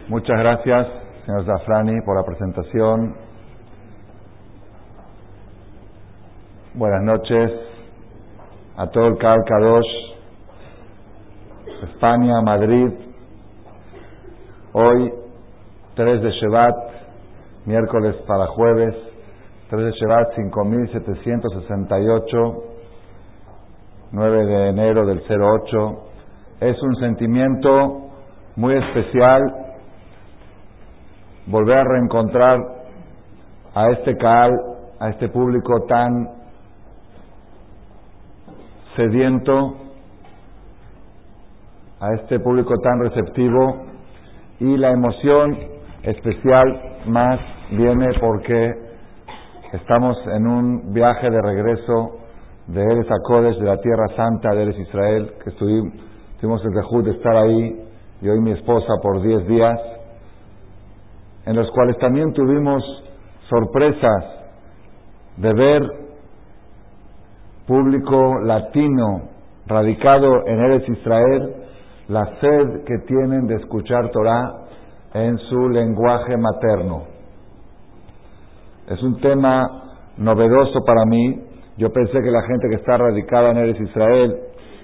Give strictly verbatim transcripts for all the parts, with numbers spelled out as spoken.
Muchas gracias, señor Zafrani, por la presentación. Buenas noches a todo el Kahal Kadosh, España, Madrid. Hoy, tres de Shevat, miércoles para jueves, tres de Shevat, cinco mil setecientos sesenta y ocho, nueve de enero del cero ocho. Es un sentimiento muy especial volver a reencontrar a este Kahal, a este público tan sediento, a este público tan receptivo, y la emoción especial más viene porque estamos en un viaje de regreso de Eretz HaKodesh, de la Tierra Santa de Eretz Israel, que estuvimos, tuvimos el dejud de estar ahí, y hoy mi esposa por diez días, en los cuales también tuvimos sorpresas de ver público latino radicado en Eretz Israel, la sed que tienen de escuchar Torah en su lenguaje materno. Es un tema novedoso para mí. Yo pensé que la gente que está radicada en Eretz Israel,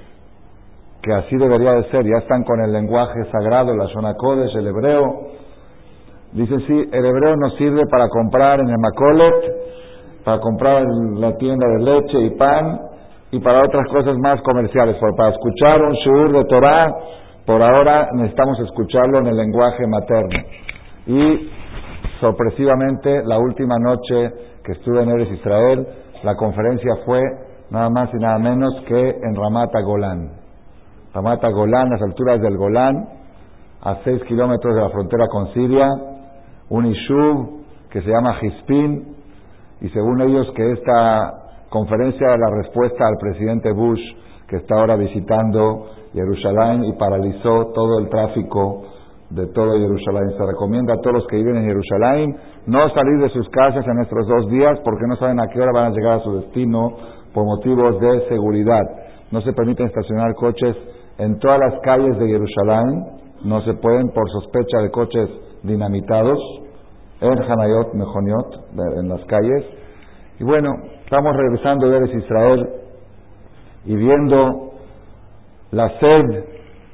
que así debería de ser, ya están con el lenguaje sagrado, la Shona Kodesh, el hebreo. Dice, sí, el hebreo nos sirve para comprar en el Macolet, para comprar en la tienda de leche y pan, y para otras cosas más comerciales. Pero para escuchar un shiur de Torah, por ahora necesitamos escucharlo en el lenguaje materno. Y sorpresivamente, la última noche que estuve en Eretz Israel, la conferencia fue nada más y nada menos que en Ramat HaGolán. Ramat HaGolán, las alturas del Golán, a seis kilómetros de la frontera con Siria, un Ishuv que se llama Hispin, y según ellos que esta conferencia era la respuesta al presidente Bush, que está ahora visitando Jerusalén y paralizó todo el tráfico de todo Jerusalén. Se recomienda a todos los que viven en Jerusalén no salir de sus casas en estos dos días porque no saben a qué hora van a llegar a su destino por motivos de seguridad. No se permiten estacionar coches en todas las calles de Jerusalén, no se pueden por sospecha de coches dinamitados en Hanayot, Mejoniot, en las calles. Y bueno, estamos regresando de Eretz Israel y viendo la sed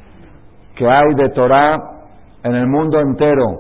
que hay de Torah en el mundo entero,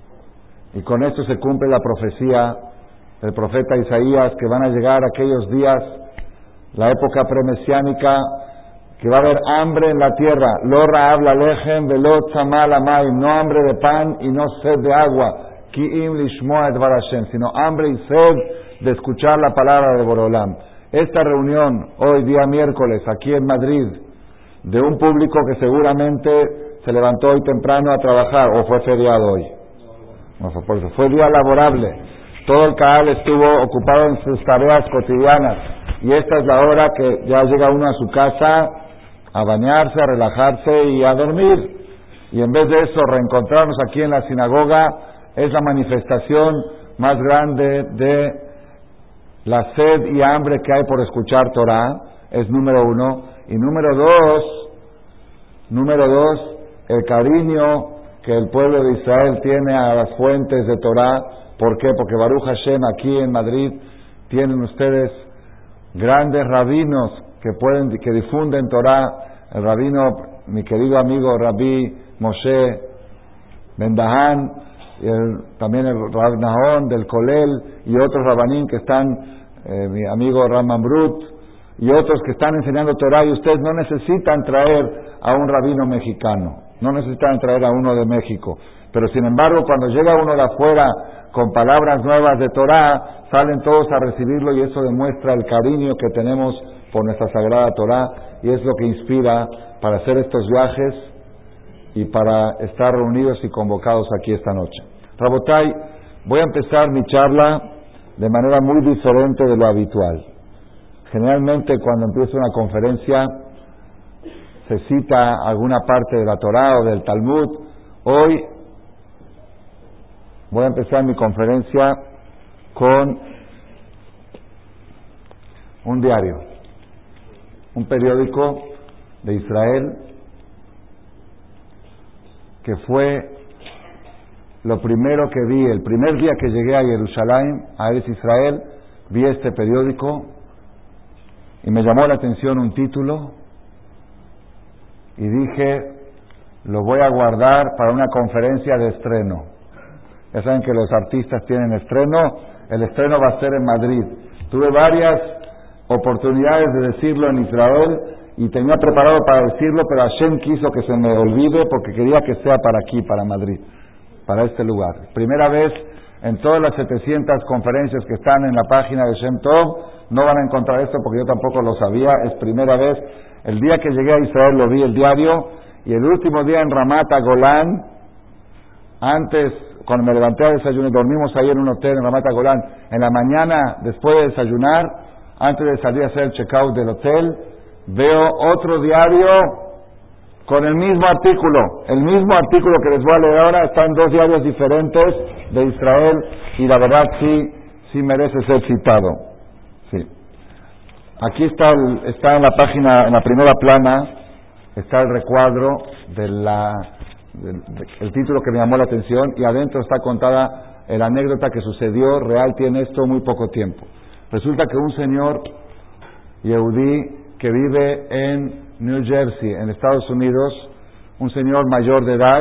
y con esto se cumple la profecía del profeta Isaías, que van a llegar aquellos días, la época premesiánica, que va a haber hambre en la tierra, lo ra'av lalejem velo tzama lamayim, no hambre de pan y no sed de agua, ki'im lishmoa et dvar Hashem, sino hambre y sed de escuchar la palabra de Borolam. Esta reunión, hoy día miércoles, aquí en Madrid, de un público que seguramente se levantó hoy temprano a trabajar, o fue feriado hoy, no fue por eso, fue día laborable, todo el Kahal estuvo ocupado en sus tareas cotidianas, y esta es la hora que ya llega uno a su casa a bañarse, a relajarse y a dormir, y en vez de eso reencontrarnos aquí en la sinagoga es la manifestación más grande de la sed y hambre que hay por escuchar Torah, es número uno, y número dos, número dos, el cariño que el pueblo de Israel tiene a las fuentes de Torah. ¿Por qué? Porque Baruch Hashem, aquí en Madrid tienen ustedes grandes rabinos que pueden, que difunden Torah. El rabino, mi querido amigo Rabbi Moshe Ben Dahan, y el, también el Rab Nahon del Kolel, y otros rabanín que están, eh, mi amigo Rab Mambrut, y otros que están enseñando Torah, y ustedes no necesitan traer a un rabino mexicano, no necesitan traer a uno de México, pero sin embargo cuando llega uno de afuera con palabras nuevas de Torah, salen todos a recibirlo, y eso demuestra el cariño que tenemos por nuestra sagrada Torah, y es lo que inspira para hacer estos viajes y para estar reunidos y convocados aquí esta noche. Rabotai, voy a empezar mi charla de manera muy diferente de lo habitual. Generalmente cuando empiezo una conferencia se cita alguna parte de la Torah o del Talmud. Hoy voy a empezar mi conferencia con un diario, un periódico de Israel que fue lo primero que vi, el primer día que llegué a Jerusalén, a Eretz Israel, vi este periódico y me llamó la atención un título y dije, lo voy a guardar para una conferencia de estreno. Ya saben que los artistas tienen estreno, el estreno va a ser en Madrid. Tuve varias oportunidades de decirlo en Israel y tenía preparado para decirlo, pero Hashem quiso que se me olvide porque quería que sea para aquí, para Madrid, para este lugar. Primera vez en todas las setecientas conferencias que están en la página de Shem Tov, no van a encontrar esto porque yo tampoco lo sabía, es primera vez. El día que llegué a Israel lo vi el diario, y el último día en Ramat Golán, antes, cuando me levanté a desayunar, dormimos ahí en un hotel en Ramat Golán, en la mañana, después de desayunar, antes de salir a hacer el check-out del hotel, veo otro diario con el mismo artículo, el mismo artículo que les voy a leer ahora, están dos diarios diferentes de Israel, y la verdad sí, sí merece ser citado. Sí. Aquí está, el, está en la página, en la primera plana, está el recuadro de la, de, de, el título que me llamó la atención, y adentro está contada la anécdota que sucedió, real, tiene esto muy poco tiempo. Resulta que un señor yehudí que vive en New Jersey, en Estados Unidos, un señor mayor de edad,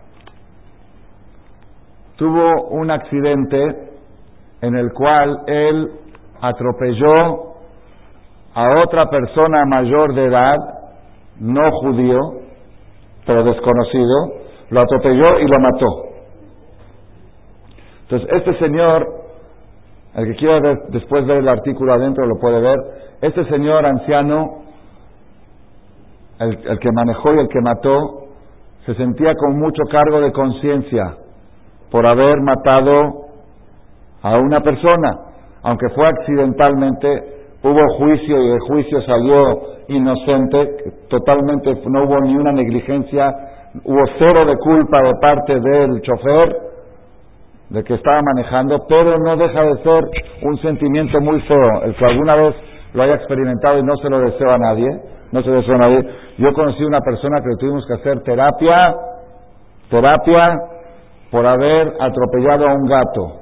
tuvo un accidente en el cual él atropelló a otra persona mayor de edad, no judío, pero desconocido, lo atropelló y lo mató. Entonces, este señor, el que quiera ver, después ver el artículo adentro lo puede ver, este señor anciano, el, el que manejó y el que mató, se sentía con mucho cargo de conciencia por haber matado a una persona, aunque fue accidentalmente. Hubo juicio y el juicio salió inocente, totalmente, no hubo ni una negligencia, hubo cero de culpa de parte del chofer, de que estaba manejando, pero no deja de ser un sentimiento muy feo, el que alguna vez lo haya experimentado, y no se lo deseo a nadie, no se lo deseo a nadie. Yo conocí una persona que le tuvimos que hacer terapia, terapia, por haber atropellado a un gato.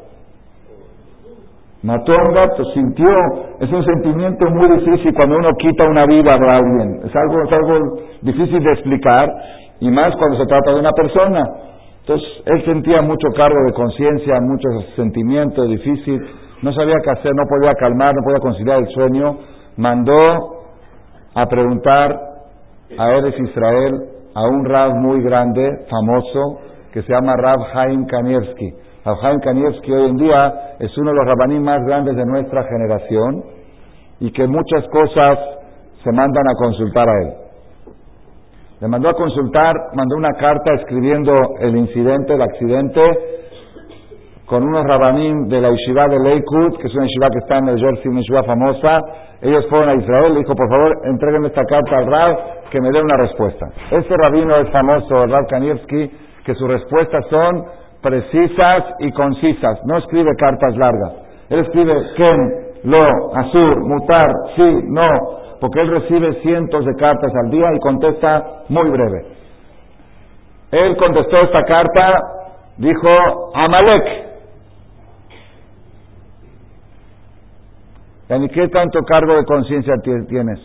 Mató a un gato, sintió, es un sentimiento muy difícil cuando uno quita una vida de alguien, es algo, es algo difícil de explicar, y más cuando se trata de una persona. Entonces, él sentía mucho cargo de conciencia, mucho sentimiento difícil, no sabía qué hacer, no podía calmar, no podía conciliar el sueño, mandó a preguntar a Eretz Israel a un rab muy grande, famoso, que se llama Rab Haim Kanievsky. Rab Haim Kanievsky hoy en día es uno de los rabaní más grandes de nuestra generación, y que muchas cosas se mandan a consultar a él. Le mandó a consultar, mandó una carta escribiendo el incidente, el accidente, con unos rabanín de la yeshiva de Lakewood, que es una yeshiva que está en el Jersey, una yeshiva famosa. Ellos fueron a Israel, le dijo, por favor, entreguen esta carta al Rab, que me dé una respuesta. Este rabino es famoso, el Rab Kanievsky, que sus respuestas son precisas y concisas, no escribe cartas largas. Él escribe Ken, Lo, Asur, Mutar, sí, no, porque él recibe cientos de cartas al día y contesta muy breve. Él contestó esta carta, dijo, Amalek. ¿Y qué tanto cargo de conciencia tienes?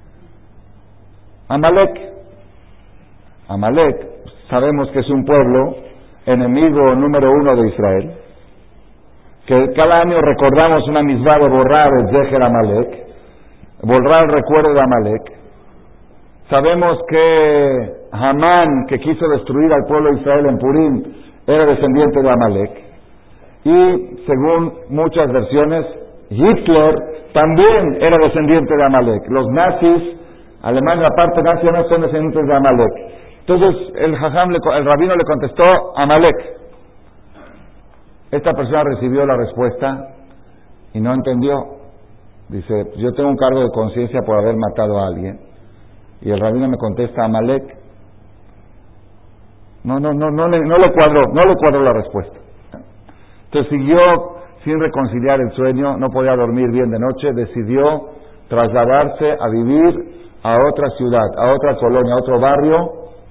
Amalek. Amalek, sabemos que es un pueblo enemigo número uno de Israel, que cada año recordamos una misma de borrar el Zeher Amalek, borrar el recuerdo de Amalek. Sabemos que Hamán, que quiso destruir al pueblo de Israel en Purim, era descendiente de Amalek, y según muchas versiones, Hitler también era descendiente de Amalek. Los nazis, Alemania, la parte nazi, no son descendientes de Amalek. Entonces el jajam, el rabino le contestó, Amalek. Esta persona recibió la respuesta y no entendió. Dice, yo tengo un cargo de conciencia por haber matado a alguien, y el rabino me contesta, Amalek. No, no, no, no le, no le cuadró, no le cuadró la respuesta. Entonces siguió sin reconciliar el sueño, no podía dormir bien de noche, decidió trasladarse a vivir a otra ciudad, a otra colonia, a otro barrio,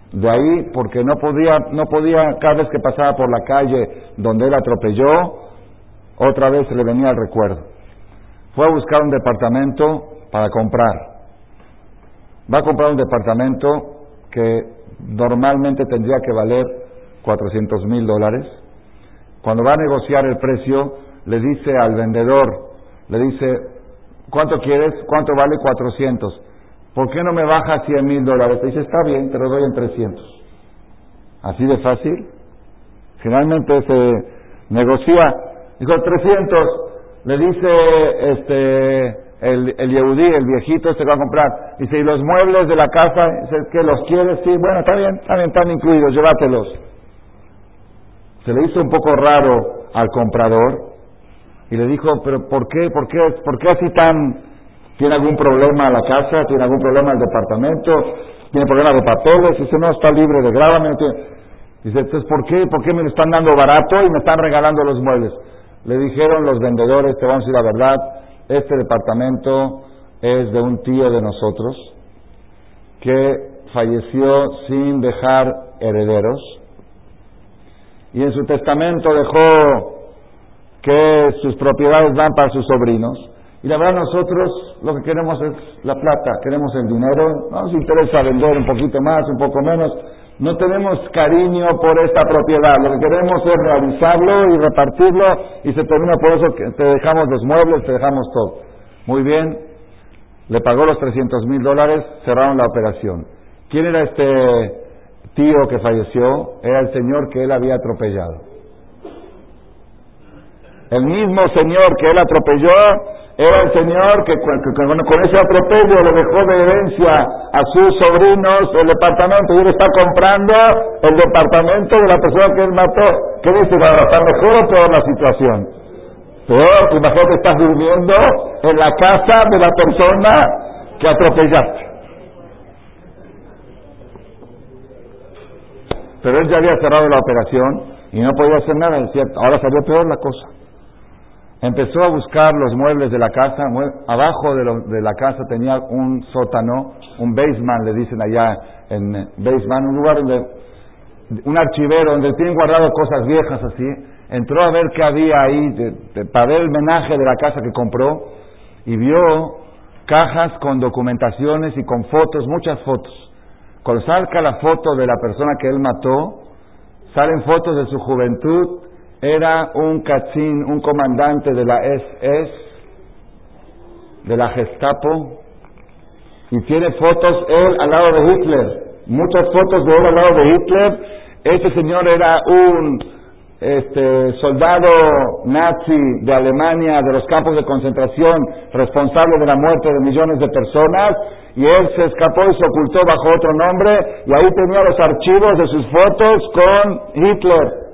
De ahí, porque no podía, no podía, cada vez que pasaba por la calle donde él atropelló, otra vez se le venía el recuerdo. Fue a buscar un departamento para comprar. Va a comprar un departamento que normalmente tendría que valer cuatrocientos mil dólares. Cuando va a negociar el precio, le dice al vendedor, le dice, ¿cuánto quieres? ¿Cuánto vale? cuatrocientos. ¿Por qué no me baja cien mil dólares? Le dice, está bien, te lo doy en trescientos. Así de fácil. Finalmente se negocia, dijo trescientos. Le dice este el, el Yehudí, el viejito, se va a comprar. Dice, ¿y los muebles de la casa? Dice, ¿que los quieres? Sí, bueno, está bien, está bien, están incluidos, llévatelos. Se le hizo un poco raro al comprador y le dijo, pero ¿por qué? ¿Por qué? ¿Por qué así tan? ¿Tiene algún problema la casa? ¿Tiene algún problema el departamento? ¿Tiene problemas de papeles? Dice, no, está libre de gravamen. Dice, entonces, ¿por qué? ¿Por qué me lo están dando barato y me están regalando los muebles? Le dijeron los vendedores, te vamos a decir la verdad, este departamento es de un tío de nosotros que falleció sin dejar herederos y en su testamento dejó que sus propiedades van para sus sobrinos. Y la verdad nosotros lo que queremos es la plata, queremos el dinero, no nos interesa vender un poquito más, un poco menos, no tenemos cariño por esta propiedad, lo que queremos es realizarlo y repartirlo y se termina, por eso que te dejamos los muebles, te dejamos todo. Muy bien, le pagó los trescientos mil dólares, cerraron la operación. ¿Quién era este tío que falleció? Era el señor que él había atropellado. El mismo señor que él atropelló era el señor que, que, que bueno, con ese atropello le dejó de herencia a sus sobrinos el departamento y él está comprando el departamento de la persona que él mató. ¿Qué dice? ¿Está mejor o peor la situación? Peor, imagínate, estás durmiendo en la casa de la persona que atropellaste. Pero él ya había cerrado la operación y no podía hacer nada, decía, ahora salió peor la cosa. Empezó a buscar los muebles de la casa. Abajo de, lo, de la casa tenía un sótano, un basement, le dicen allá en basement, un lugar donde, un archivero donde tienen guardado cosas viejas así. Entró a ver qué había ahí, de, de, para ver el menaje de la casa que compró, y vio cajas con documentaciones y con fotos, muchas fotos. Cuando saca la foto de la persona que él mató, salen fotos de su juventud. Era un katzin, un comandante de la S S, de la Gestapo, y tiene fotos él al lado de Hitler, muchas fotos de él al lado de Hitler. Este señor era un este, soldado nazi de Alemania, de los campos de concentración, responsable de la muerte de millones de personas, y él se escapó y se ocultó bajo otro nombre, y ahí tenía los archivos de sus fotos con Hitler.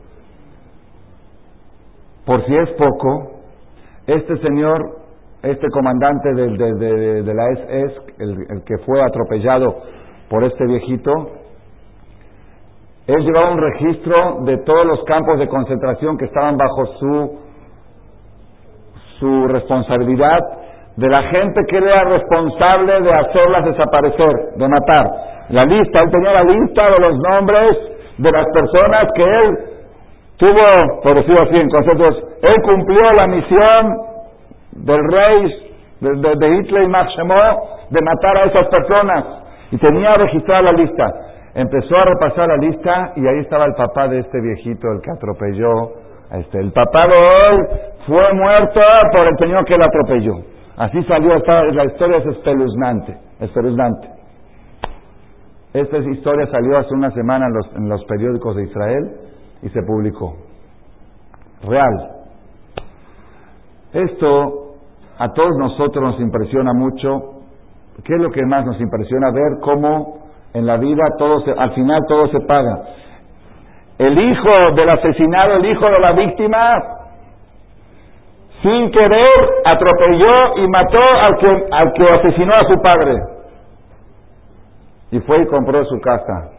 Por si es poco, este señor, este comandante de, de, de, de la S S, el, el que fue atropellado por este viejito, él llevaba un registro de todos los campos de concentración que estaban bajo su, su responsabilidad, de la gente que era responsable de hacerlas desaparecer, de matar. La lista, él tenía la lista de los nombres de las personas que él tuvo, por decirlo así, en conceptos, él cumplió la misión del rey, de, de, de Hitler y Max Shemó, de matar a esas personas, y tenía registrada la lista. Empezó a repasar la lista, y ahí estaba el papá de este viejito, el que atropelló, este, el papá de él fue muerto por el señor que él atropelló. Así salió, esta, la historia es espeluznante, espeluznante. Esta historia salió hace una semana en los, en los periódicos de Israel, y se publicó. Real. Esto a todos nosotros nos impresiona mucho. ¿Qué es lo que más nos impresiona? Ver cómo en la vida todo se, al final todo se paga. El hijo del asesinado, el hijo de la víctima, sin querer atropelló y mató al que, al que asesinó a su padre. Y fue y compró su casa.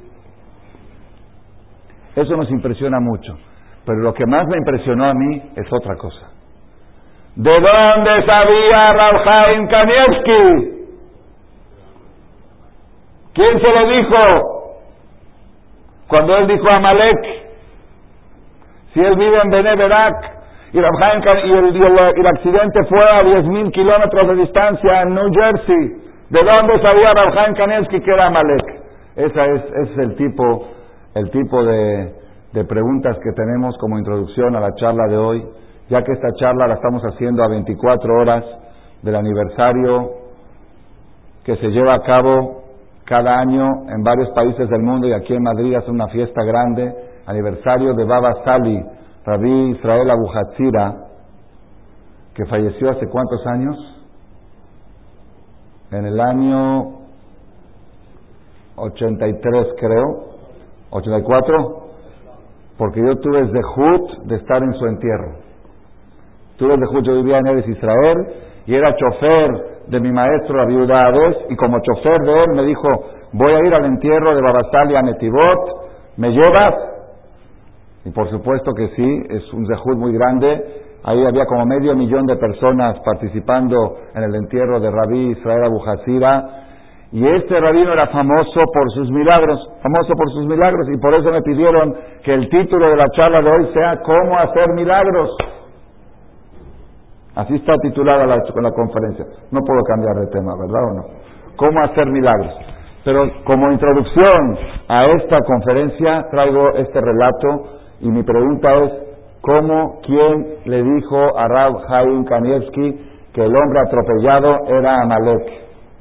Eso nos impresiona mucho. Pero lo que más me impresionó a mí es otra cosa. ¿De dónde sabía Rav Chaim Kanievsky? ¿Quién se lo dijo? Cuando él dijo Amalek, si él vive en Bene Berak, y, Rav Chaim, y, el, y, el, y el accidente fue a diez mil kilómetros de distancia en New Jersey, ¿de dónde sabía Rav Chaim Kanievski que era Amalek? Ese es, ese es el tipo, el tipo de, de preguntas que tenemos como introducción a la charla de hoy, ya que esta charla la estamos haciendo a veinticuatro horas del aniversario que se lleva a cabo cada año en varios países del mundo, y aquí en Madrid hace una fiesta grande, aniversario de Baba Sali, Rabbi Israel Abuhatzira, que falleció hace ¿cuántos años? En el año ochenta y tres, creo, ochenta y cuatro, porque yo tuve el zehut de estar en su entierro. Tuve el zehut, yo vivía en Eretz Israel y era chofer de mi maestro Rabbi Yehuda Hades, y como chofer de él me dijo, voy a ir al entierro de Baba Sali a Netivot, ¿me llevas? Y por supuesto que sí, es un zehut muy grande. Ahí había como medio millón de personas participando en el entierro de Rabbi Israel Abuhatzira, y este rabino era famoso por sus milagros, famoso por sus milagros, y por eso me pidieron que el título de la charla de hoy sea ¿Cómo hacer milagros? Así está titulada la, la conferencia. No puedo cambiar de tema, ¿verdad o no? ¿Cómo hacer milagros? Pero como introducción a esta conferencia traigo este relato, y mi pregunta es, ¿cómo, quién le dijo a Rav Chaim Kanievski que el hombre atropellado era Amalek?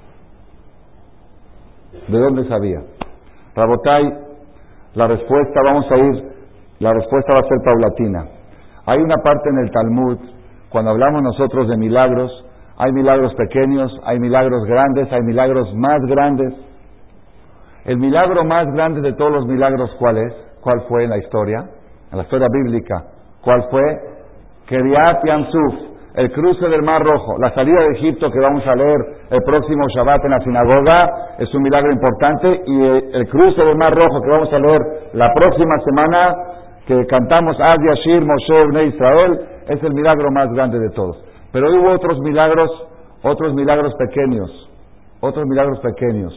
¿De dónde sabía? Rabotai, la respuesta, vamos a ir, la respuesta va a ser paulatina. Hay una parte en el Talmud, cuando hablamos nosotros de milagros, hay milagros pequeños, hay milagros grandes, hay milagros más grandes. El milagro más grande de todos los milagros, ¿cuál es? ¿Cuál fue en la historia? En la historia bíblica. ¿Cuál fue? Keriat Yamsuf, el cruce del Mar Rojo. La salida de Egipto, que vamos a leer el próximo Shabbat en la sinagoga, es un milagro importante, y el cruce del Mar Rojo, que vamos a leer la próxima semana, que cantamos Az Yashir Moshe Bnei Israel, es el milagro más grande de todos. Pero hubo otros milagros, otros milagros pequeños, otros milagros pequeños.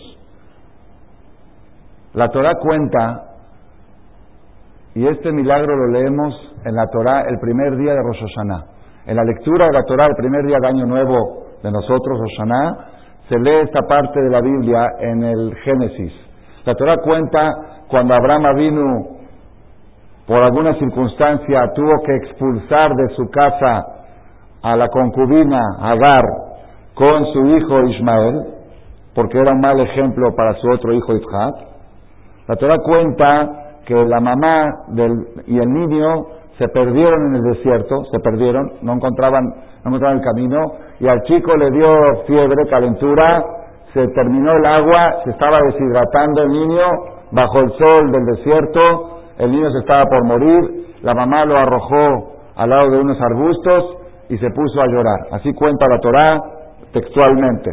La Torah cuenta, y este milagro lo leemos en la Torah el primer día de Rosh Hashanah. En la lectura de la Torah el primer día de Año Nuevo de nosotros, Rosh Hashanah, se lee esta parte de la Biblia en el Génesis. La Torah cuenta cuando Abraham Avinu, por alguna circunstancia, tuvo que expulsar de su casa a la concubina Agar con su hijo Ismael, porque era un mal ejemplo para su otro hijo Isaac. La Torah cuenta que la mamá del, y el niño se perdieron en el desierto, se perdieron, no encontraban, no encontraban el camino, y al chico le dio fiebre, calentura, se terminó el agua, se estaba deshidratando el niño bajo el sol del desierto, el niño se estaba por morir, la mamá lo arrojó al lado de unos arbustos y se puso a llorar. Así cuenta la Torá textualmente.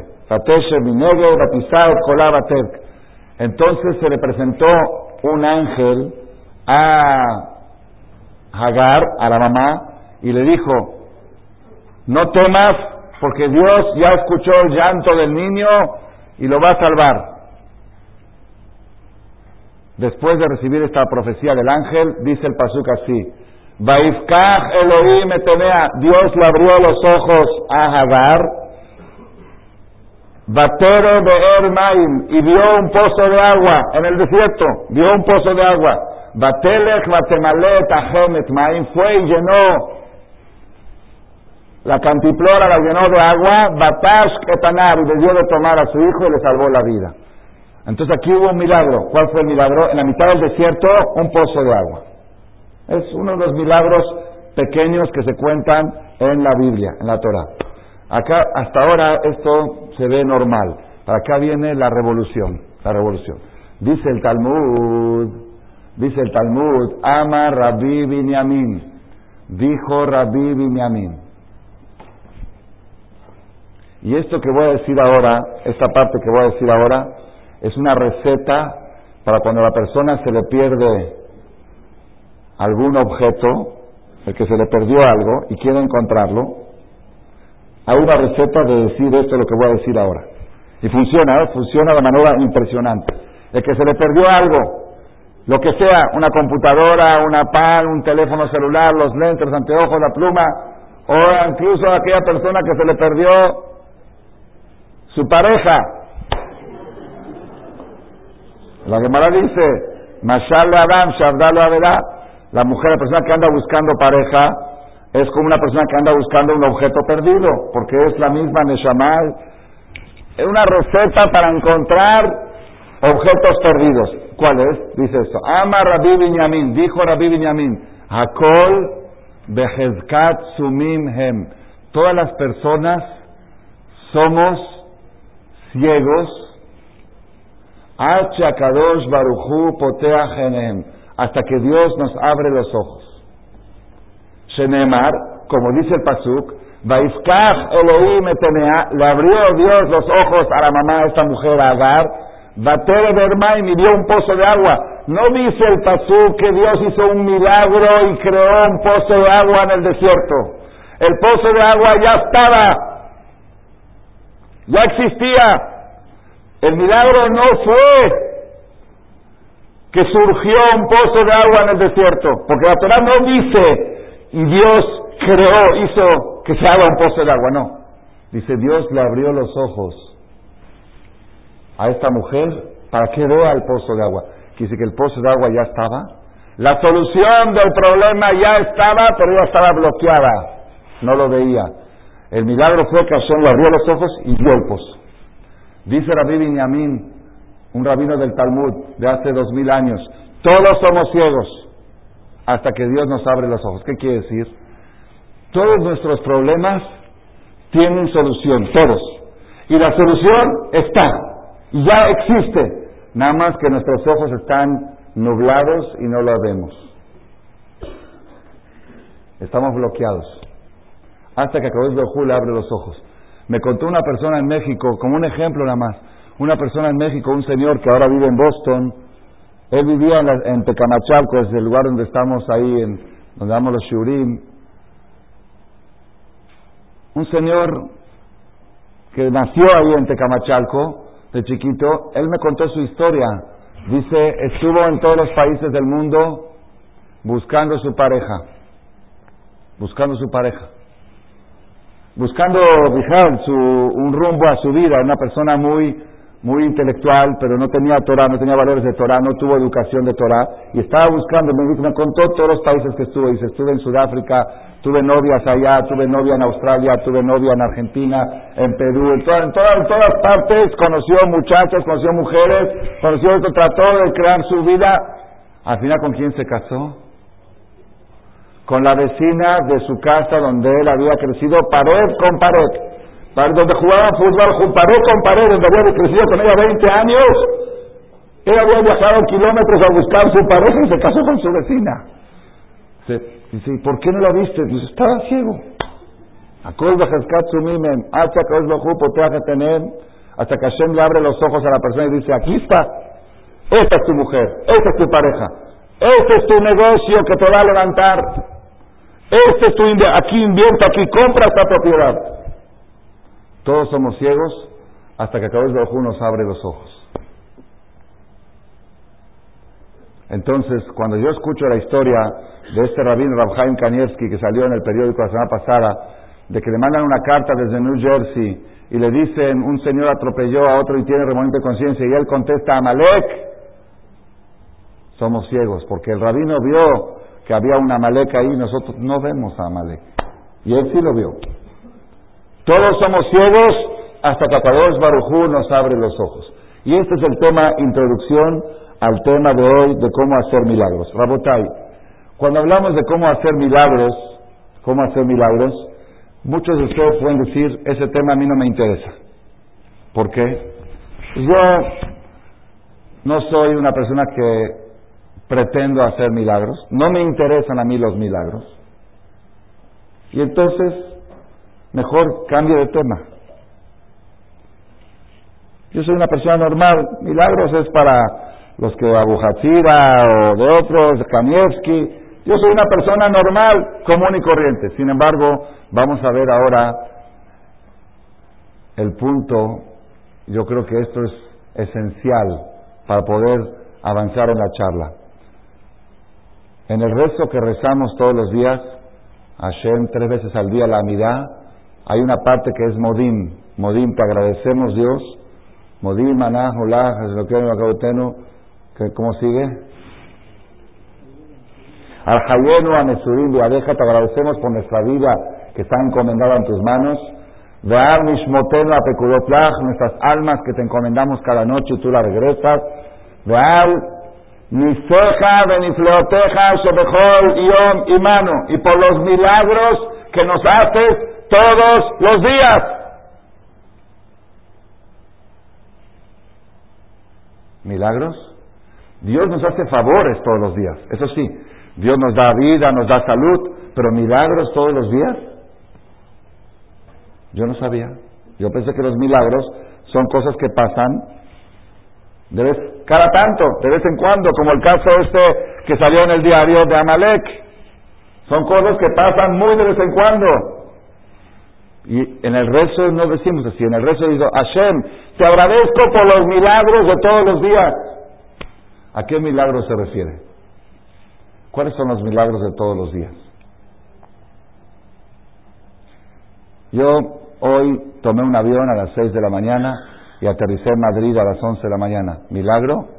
Entonces se le presentó un ángel a Hagar, a la mamá, y le dijo, no temas, porque Dios ya escuchó el llanto del niño y lo va a salvar. Después de recibir esta profecía del ángel, dice el pasuk así, Vaifkach Elohim etenea, Dios le abrió los ojos a Hagar, Batero be'er maim, y vio un pozo de agua en el desierto, vio un pozo de agua, Batelech batemalet ahemet maim, fue y llenó la cantiplora, la llenó de agua, Batash etanar, y le dio de tomar a su hijo y le salvó la vida. Entonces aquí hubo un milagro. ¿Cuál fue el milagro? En la mitad del desierto, un pozo de agua. Es uno de los milagros pequeños que se cuentan en la Biblia, en la Torah. Acá, hasta ahora, esto se ve normal. Para acá viene la revolución, la revolución. Dice el Talmud, dice el Talmud, ama Rabbi Binyamin, dijo Rabbi Binyamin. Y esto que voy a decir ahora, esta parte que voy a decir ahora, es una receta para cuando a la persona se le pierde algún objeto, el que se le perdió algo y quiere encontrarlo. Hay una receta de decir esto, lo que voy a decir ahora. Y funciona, ¿eh? Funciona de manera impresionante. El que se le perdió algo lo que sea, una computadora, una pan, un teléfono celular, los lentes, los anteojos, la pluma, o incluso aquella persona que se le perdió su pareja. La Gemara dice, Mashal Adam, Shavdalo Averá, la mujer, la persona que anda buscando pareja, es como una persona que anda buscando un objeto perdido, porque es la misma Neshama. Es una receta para encontrar objetos perdidos. ¿Cuál es? Dice esto. Ama Rabbi Binyamin, dijo Rabbi Binyamin, Hakol Behezkat Sumim Hem. Todas las personas somos ciegos. Hasta Kadosh Baruchu Potea Genem, hasta que Dios nos abre los ojos. Shenemar, como dice el pasuk, Vaifkach Elohim etenea, le abrió Dios los ojos a la mamá de esta mujer, a Agar, Batere Bermaim, y vio un pozo de agua. No dice el pasuk que Dios hizo un milagro y creó un pozo de agua en el desierto. El pozo de agua ya estaba, ya existía. El milagro no fue que surgió un pozo de agua en el desierto, porque la Torah no dice y Dios creó, hizo que se haga un pozo de agua, no. Dice, Dios le abrió los ojos a esta mujer para que vea el pozo de agua. Dice que el pozo de agua ya estaba, la solución del problema ya estaba, pero ya estaba bloqueada, no lo veía. El milagro fue que Hashem le abrió los ojos y vio el pozo. Dice Rabbi Binyamin, un rabino del Talmud de hace dos mil años, todos somos ciegos hasta que Dios nos abre los ojos. ¿Qué quiere decir? Todos nuestros problemas tienen solución, todos. Y la solución está, y ya existe, nada más que nuestros ojos están nublados y no lo vemos. Estamos bloqueados. Hasta que Akadosh Baruj Hu le abre los ojos. Me contó una persona en México, como un ejemplo nada más, una persona en México, un señor que ahora vive en Boston, él vivía en, la, en Tecamachalco, es el lugar donde estamos ahí, en, donde damos los shiurim. Un señor que nació ahí en Tecamachalco, de chiquito, él me contó su historia. Dice, estuvo en todos los países del mundo buscando su pareja, buscando su pareja. Buscando fijar su, un rumbo a su vida, una persona muy muy intelectual, pero no tenía Torah, no tenía valores de Torah, no tuvo educación de Torah, y estaba buscando, me, me contó todos los países que estuvo, dice, estuve en Sudáfrica, tuve novias allá, tuve novia en Australia, tuve novia en Argentina, en Perú, en, toda, en, toda, en todas partes, conoció muchachos, conoció mujeres, conoció esto, trató de crear su vida. Al final, ¿con quién se casó? Con la vecina de su casa donde él había crecido, pared con pared, donde jugaban fútbol, pared con pared, donde había crecido con ella veinte años. Él había viajado kilómetros a buscar su pareja y se casó con su vecina. Dice, ¿y por qué no la viste? Dice, estaba ciego. Hasta que Hashem le abre los ojos a la persona y dice, aquí está, esta es tu mujer, esta es tu pareja, este es tu negocio que te va a levantar. Este es tu, aquí invierto, aquí compra esta propiedad. Todos somos ciegos hasta que Akadosh Baruj Hu nos abre los ojos. Entonces, cuando yo escucho la historia de este rabino Rav Chaim Kanievsky que salió en el periódico la semana pasada, de que le mandan una carta desde New Jersey y le dicen un señor atropelló a otro y tiene remordimiento de conciencia y él contesta Amalek, somos ciegos porque el rabino vio que había una Amalek ahí y nosotros no vemos a Amalek y él sí lo vio. Todos somos ciegos hasta que Akadosh Baruj Hu nos abre los ojos. Y este es el tema, introducción al tema de hoy de cómo hacer milagros. Rabotai, cuando hablamos de cómo hacer milagros, cómo hacer milagros, muchos de ustedes pueden decir, ese tema a mí no me interesa. ¿Por qué? Yo no soy una persona que pretendo hacer milagros, no me interesan a mí los milagros. Y entonces, mejor cambio de tema. Yo soy una persona normal, milagros es para los que Abu Hatzira o de otros, Kanievsky. Yo soy una persona normal, común y corriente. Sin embargo, vamos a ver ahora el punto, yo creo que esto es esencial para poder avanzar en la charla. En el rezo que rezamos todos los días, Hashem, tres veces al día, la Amidá, hay una parte que es Modim. Modim, te agradecemos, Dios. Modim, Anah, Olaj, Esloquenu, Acabotenu. ¿Cómo sigue? Al-Hayenu, Amesurim, Viadeja, te agradecemos por nuestra vida que está encomendada en tus manos. Ve'ar Nishmotenu, Apekudotlach, nuestras almas que te encomendamos cada noche y tú las regresas. Ve'ar Niseja, Benifleoteja, Shebechol, Yom, Imano, y por los milagros que nos haces todos los días. ¿Milagros? Dios nos hace favores todos los días, eso sí. Dios nos da vida, nos da salud, pero milagros todos los días. Yo no sabía. Yo pensé que los milagros son cosas que pasan de vez, cada tanto, de vez en cuando, como el caso este que salió en el diario de Amalek. Son cosas que pasan muy de vez en cuando. Y en el rezo no decimos así, en el rezo digo, Hashem, te agradezco por los milagros de todos los días. ¿A qué milagros se refiere? ¿Cuáles son los milagros de todos los días? Yo hoy tomé un avión a las seis de la mañana y aterricé en Madrid a las once de la mañana. ¿Milagro?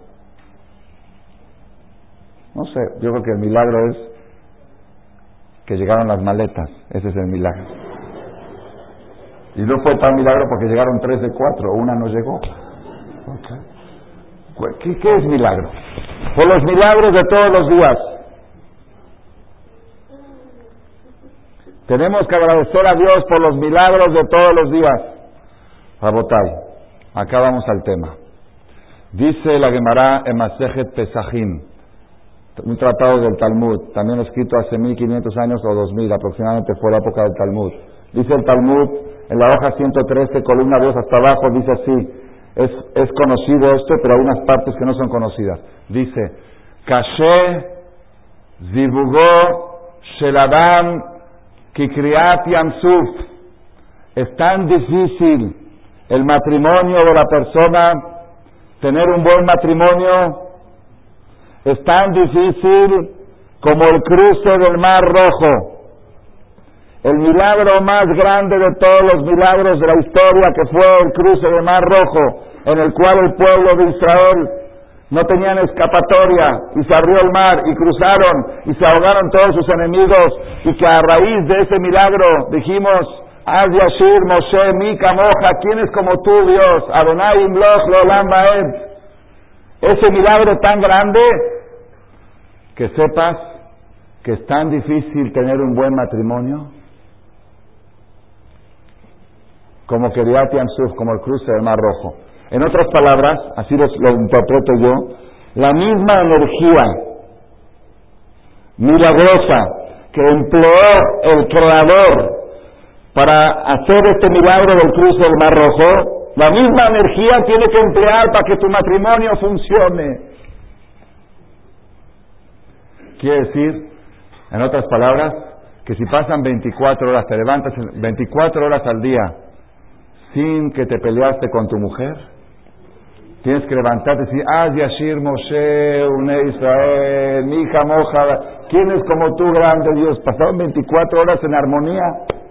No sé, yo creo que el milagro es que llegaron las maletas. Ese es el milagro. Y no fue tan milagro porque llegaron tres de cuatro, una no llegó. Okay. ¿Qué, ¿Qué es milagro? Por los milagros de todos los días. Tenemos que agradecer a Dios por los milagros de todos los días. Rabotai, acá vamos al tema. Dice la Gemara en Masejet Pesachim, un tratado del Talmud, también escrito hace mil quinientos años o dos mil, aproximadamente fue la época del Talmud. Dice el Talmud, en la hoja ciento trece, columna dos hasta abajo, dice así, es, es conocido esto, pero hay unas partes que no son conocidas. Dice, Kashe Zibugó Sheladam Kikriat Yamsuf, es tan difícil el matrimonio de la persona, tener un buen matrimonio, es tan difícil como el cruce del Mar Rojo. El milagro más grande de todos los milagros de la historia, que fue el cruce del Mar Rojo, en el cual el pueblo de Israel no tenían escapatoria y se abrió el mar y cruzaron y se ahogaron todos sus enemigos, y que a raíz de ese milagro dijimos, Az Yashir Moshe mi Kamoja, ¿quién es como tú, Dios? Adonai Imloch Leolam Vaed. Ese milagro tan grande, que sepas que es tan difícil tener un buen matrimonio como Kiriat Yamsuf, como el cruce del Mar Rojo. En otras palabras, así lo, lo interpreto yo, la misma energía milagrosa que empleó el Creador para hacer este milagro del cruce del Mar Rojo, la misma energía tiene que emplear para que tu matrimonio funcione. Quiere decir, en otras palabras, que si pasan veinticuatro horas, te levantas veinticuatro horas al día sin que te peleaste con tu mujer, tienes que levantarte y decir, Az Yashir Moshe, Une Israel, mi hija moja, ¿quién es como tú, grande Dios? Pasaron veinticuatro horas en armonía.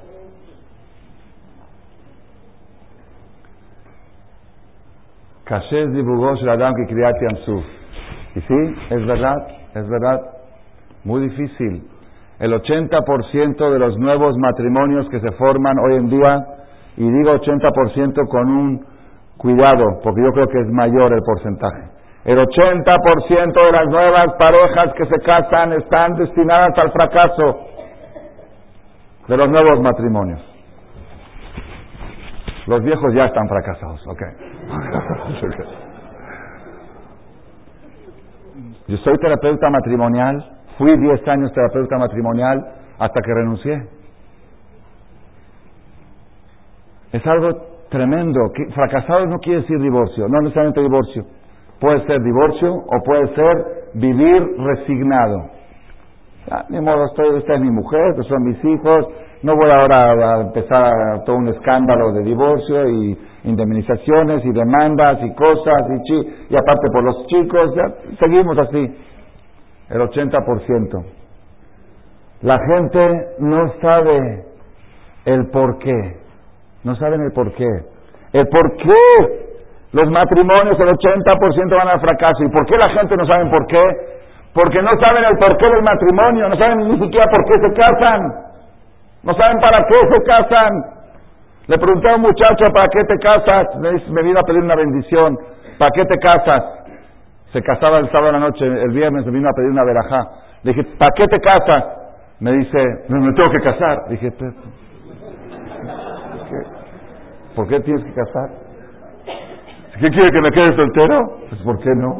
Kashez Dibugosh Radam que Kriyat Yamsuf. Y sí, es verdad, es verdad, muy difícil. El ochenta por ciento de los nuevos matrimonios que se forman hoy en día, y digo ochenta por ciento con un cuidado, porque yo creo que es mayor el porcentaje. El ochenta por ciento de las nuevas parejas que se casan están destinadas al fracaso de los nuevos matrimonios. Los viejos ya están fracasados, ok. Yo soy terapeuta matrimonial, fui diez años terapeuta matrimonial hasta que renuncié. Es algo tremendo. Fracasado no quiere decir divorcio, no necesariamente divorcio. Puede ser divorcio o puede ser vivir resignado. Ah, ni modo, estoy, esta es mi mujer, estos son mis hijos, no voy ahora a empezar a todo un escándalo de divorcio y indemnizaciones y demandas y cosas y, chi, y aparte por los chicos, ya seguimos así. el ochenta por ciento. La gente no sabe el por qué. No saben el por qué. El por qué los matrimonios, el ochenta por ciento van al fracaso. ¿Y por qué la gente no sabe por qué? Porque no saben el por qué del matrimonio, no saben ni siquiera por qué se casan. No saben para qué se casan. Le pregunté a un muchacho, ¿para qué te casas? Me, me vino a pedir una bendición. ¿Para qué te casas? Se casaba el sábado a la noche, el viernes me vino a pedir una verajá. Le dije, ¿para qué te casas? Me dice, me, me tengo que casar. Le dije, ¿por qué? ¿Por qué tienes que casar? ¿Qué quiere, que me quede soltero? Pues ¿por qué no?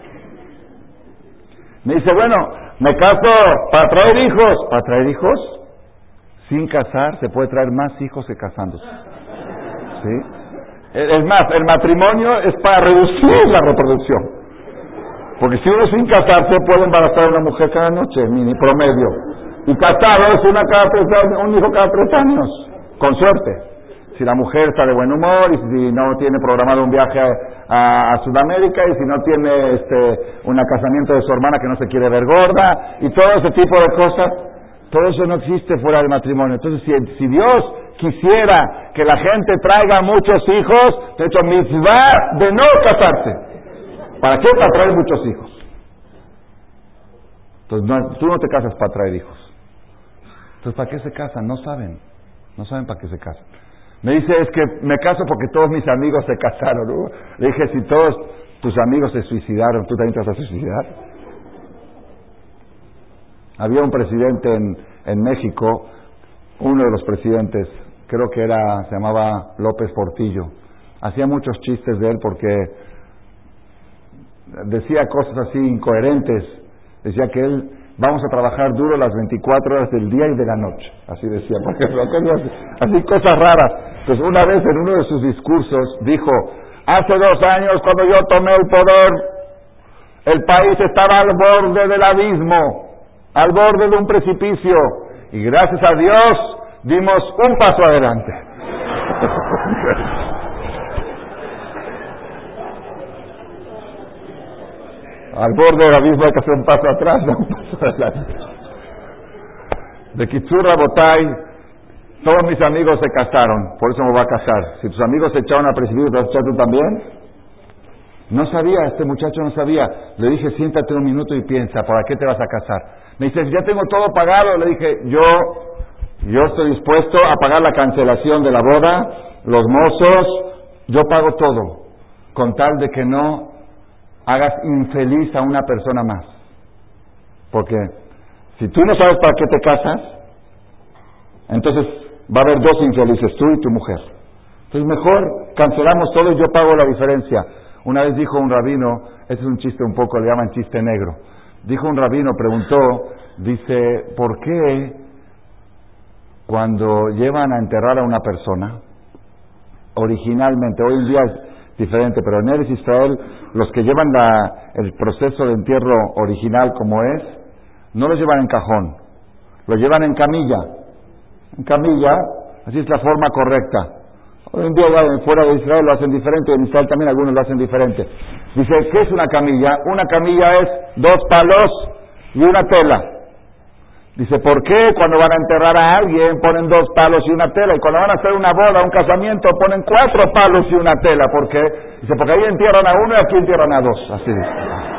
Me dice, bueno, me caso para traer hijos. ¿Para traer hijos? Sin casar se puede traer más hijos que casándose. ¿Sí? Es más, el matrimonio es para reducir la reproducción. Porque si uno sin casarse puede embarazar a una mujer cada noche, mini promedio. Y casado es una cada tres años, un hijo cada tres años, con suerte. Si la mujer está de buen humor y si no tiene programado un viaje a, a, a Sudamérica y si no tiene este un casamiento de su hermana que no se quiere ver gorda y todo ese tipo de cosas, todo eso no existe fuera del matrimonio. Entonces, si, si Dios quisiera que la gente traiga muchos hijos, de hecho, mitzvah de no casarse. ¿Para qué? Para traer muchos hijos. Entonces, no, tú no te casas para traer hijos. Entonces, ¿para qué se casan? No saben. No saben para qué se casan. Me dice, es que me caso porque todos mis amigos se casaron, ¿no? Le dije, si todos tus amigos se suicidaron, ¿tú también te vas a suicidar? Había un presidente en, en México, uno de los presidentes, creo que era, se llamaba López Portillo. Hacía muchos chistes de él porque decía cosas así incoherentes. Decía que él, vamos a trabajar duro las veinticuatro horas del día y de la noche. Así decía, por ejemplo, así, así cosas raras. Entonces, una vez en uno de sus discursos dijo, hace dos años cuando yo tomé el poder, el país estaba al borde del abismo, al borde de un precipicio, y gracias a Dios dimos un paso adelante. Al borde del abismo hay que hacer un paso atrás, no un paso adelante. De Kitzur Rabotai, todos mis amigos se casaron, por eso me voy a casar. Si tus amigos se echaron a precipicio, ¿te vas a echar tú también? No sabía, este muchacho no sabía. Le dije, siéntate un minuto y piensa, ¿para qué te vas a casar? Me dice, ya tengo todo pagado. Le dije, yo, yo estoy dispuesto a pagar la cancelación de la boda, los mozos, yo pago todo, con tal de que no hagas infeliz a una persona más. Porque si tú no sabes para qué te casas, entonces va a haber dos infelices, tú y tu mujer. Entonces mejor cancelamos todo y yo pago la diferencia. Una vez dijo un rabino, ese es un chiste un poco, le llaman chiste negro. Dijo un rabino, preguntó, dice, ¿por qué cuando llevan a enterrar a una persona, originalmente, hoy en día es diferente, pero en Eretz Israel, los que llevan la, el proceso de entierro original como es, no lo llevan en cajón, lo llevan en camilla. En camilla, así es la forma correcta. Hoy en día fuera de Israel lo hacen diferente, en Israel también algunos lo hacen diferente. Dice, ¿qué es una camilla? Una camilla es dos palos y una tela. Dice, ¿por qué cuando van a enterrar a alguien ponen dos palos y una tela? Y cuando van a hacer una boda, un casamiento, ponen cuatro palos y una tela. ¿Por qué? Dice, porque ahí entierran a uno y aquí entierran a dos. Así dice.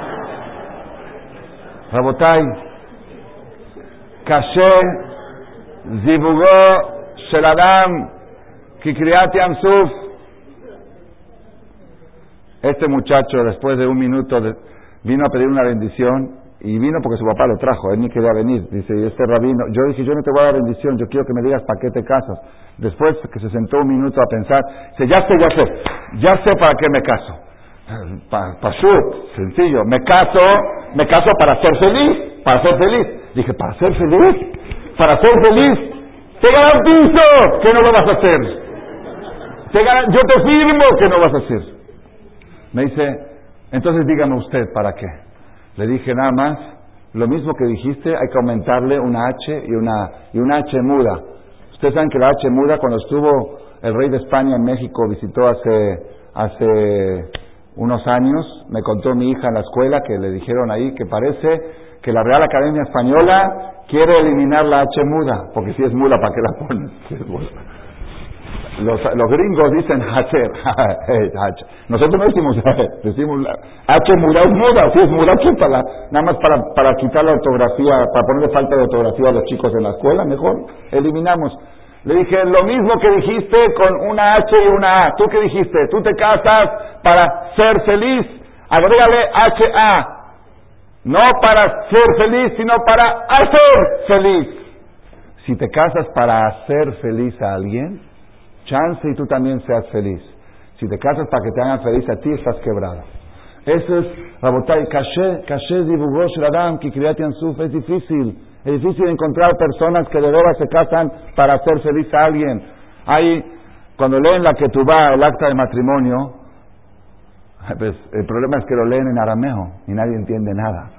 Rabotai, Kashe, Zibugó, Sheladam, Kikriat Yamsuf. Este muchacho, después de un minuto, de, vino a pedir una bendición y vino porque su papá lo trajo, él ni quería venir. Dice, y este rabino, yo dije, yo no te voy a dar bendición, yo quiero que me digas para qué te casas. Después que se sentó un minuto a pensar, dice, ya sé, ya sé, ya sé para qué me caso. Pashut, sencillo, me caso, me caso para ser feliz, para ser feliz. Dije, ¿para ser feliz? Para ser feliz, te garantizo que no lo vas a hacer. Te gar- yo te firmo que no vas a hacer. Me dice, entonces dígame usted, ¿para qué? Le dije, nada más, lo mismo que dijiste, hay que aumentarle una H y una, y una H muda. Ustedes saben que la H muda, cuando estuvo el rey de España en México, visitó hace, hace unos años, me contó mi hija en la escuela que le dijeron ahí que parece que la Real Academia Española quiere eliminar la H muda, porque si es muda, ¿para qué la ponen? Si es muda. Los, los gringos dicen hacher, nosotros no decimos decimos H muda es muda, si es muda, quítala, nada más para, para quitar la ortografía, para ponerle falta de ortografía a los chicos en la escuela, mejor eliminamos. Le dije, lo mismo que dijiste con una H y una A. ¿Tú qué dijiste? Tú te casas para ser feliz. Agrégale H A. No para ser feliz, sino para hacer feliz. Si te casas para hacer feliz a alguien, chance y tú también seas feliz. Si te casas para que te hagan feliz a ti, estás quebrado. Eso es, Rabotay, caché, caché dibugosh radam, que Kriyat Yansuf, es difícil. Es difícil encontrar personas que de veras se casan para hacer feliz a alguien. Hay, cuando leen la ketubá, el acta de matrimonio, pues el problema es que lo leen en arameo y nadie entiende nada.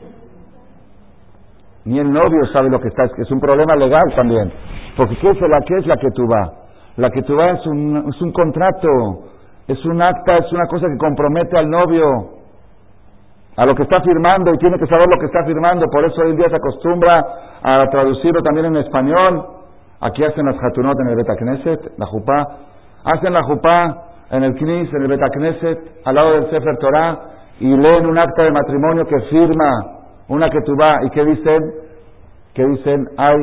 Ni el novio sabe lo que está, es un problema legal también. Porque ¿qué es la, qué es la ketubá? La ketubá es un, es un contrato, es un acta, es una cosa que compromete al novio a lo que está firmando, y tiene que saber lo que está firmando. Por eso hoy en día se acostumbra a traducirlo también en español. Aquí hacen las hatunot en el Bet HaKnesset, la jupá, hacen la jupá en el Knis, en el Bet HaKnesset, al lado del Sefer Torah, y leen un acta de matrimonio que firma una ketubá. ¿Y qué dicen? ¿Qué dicen? Hay,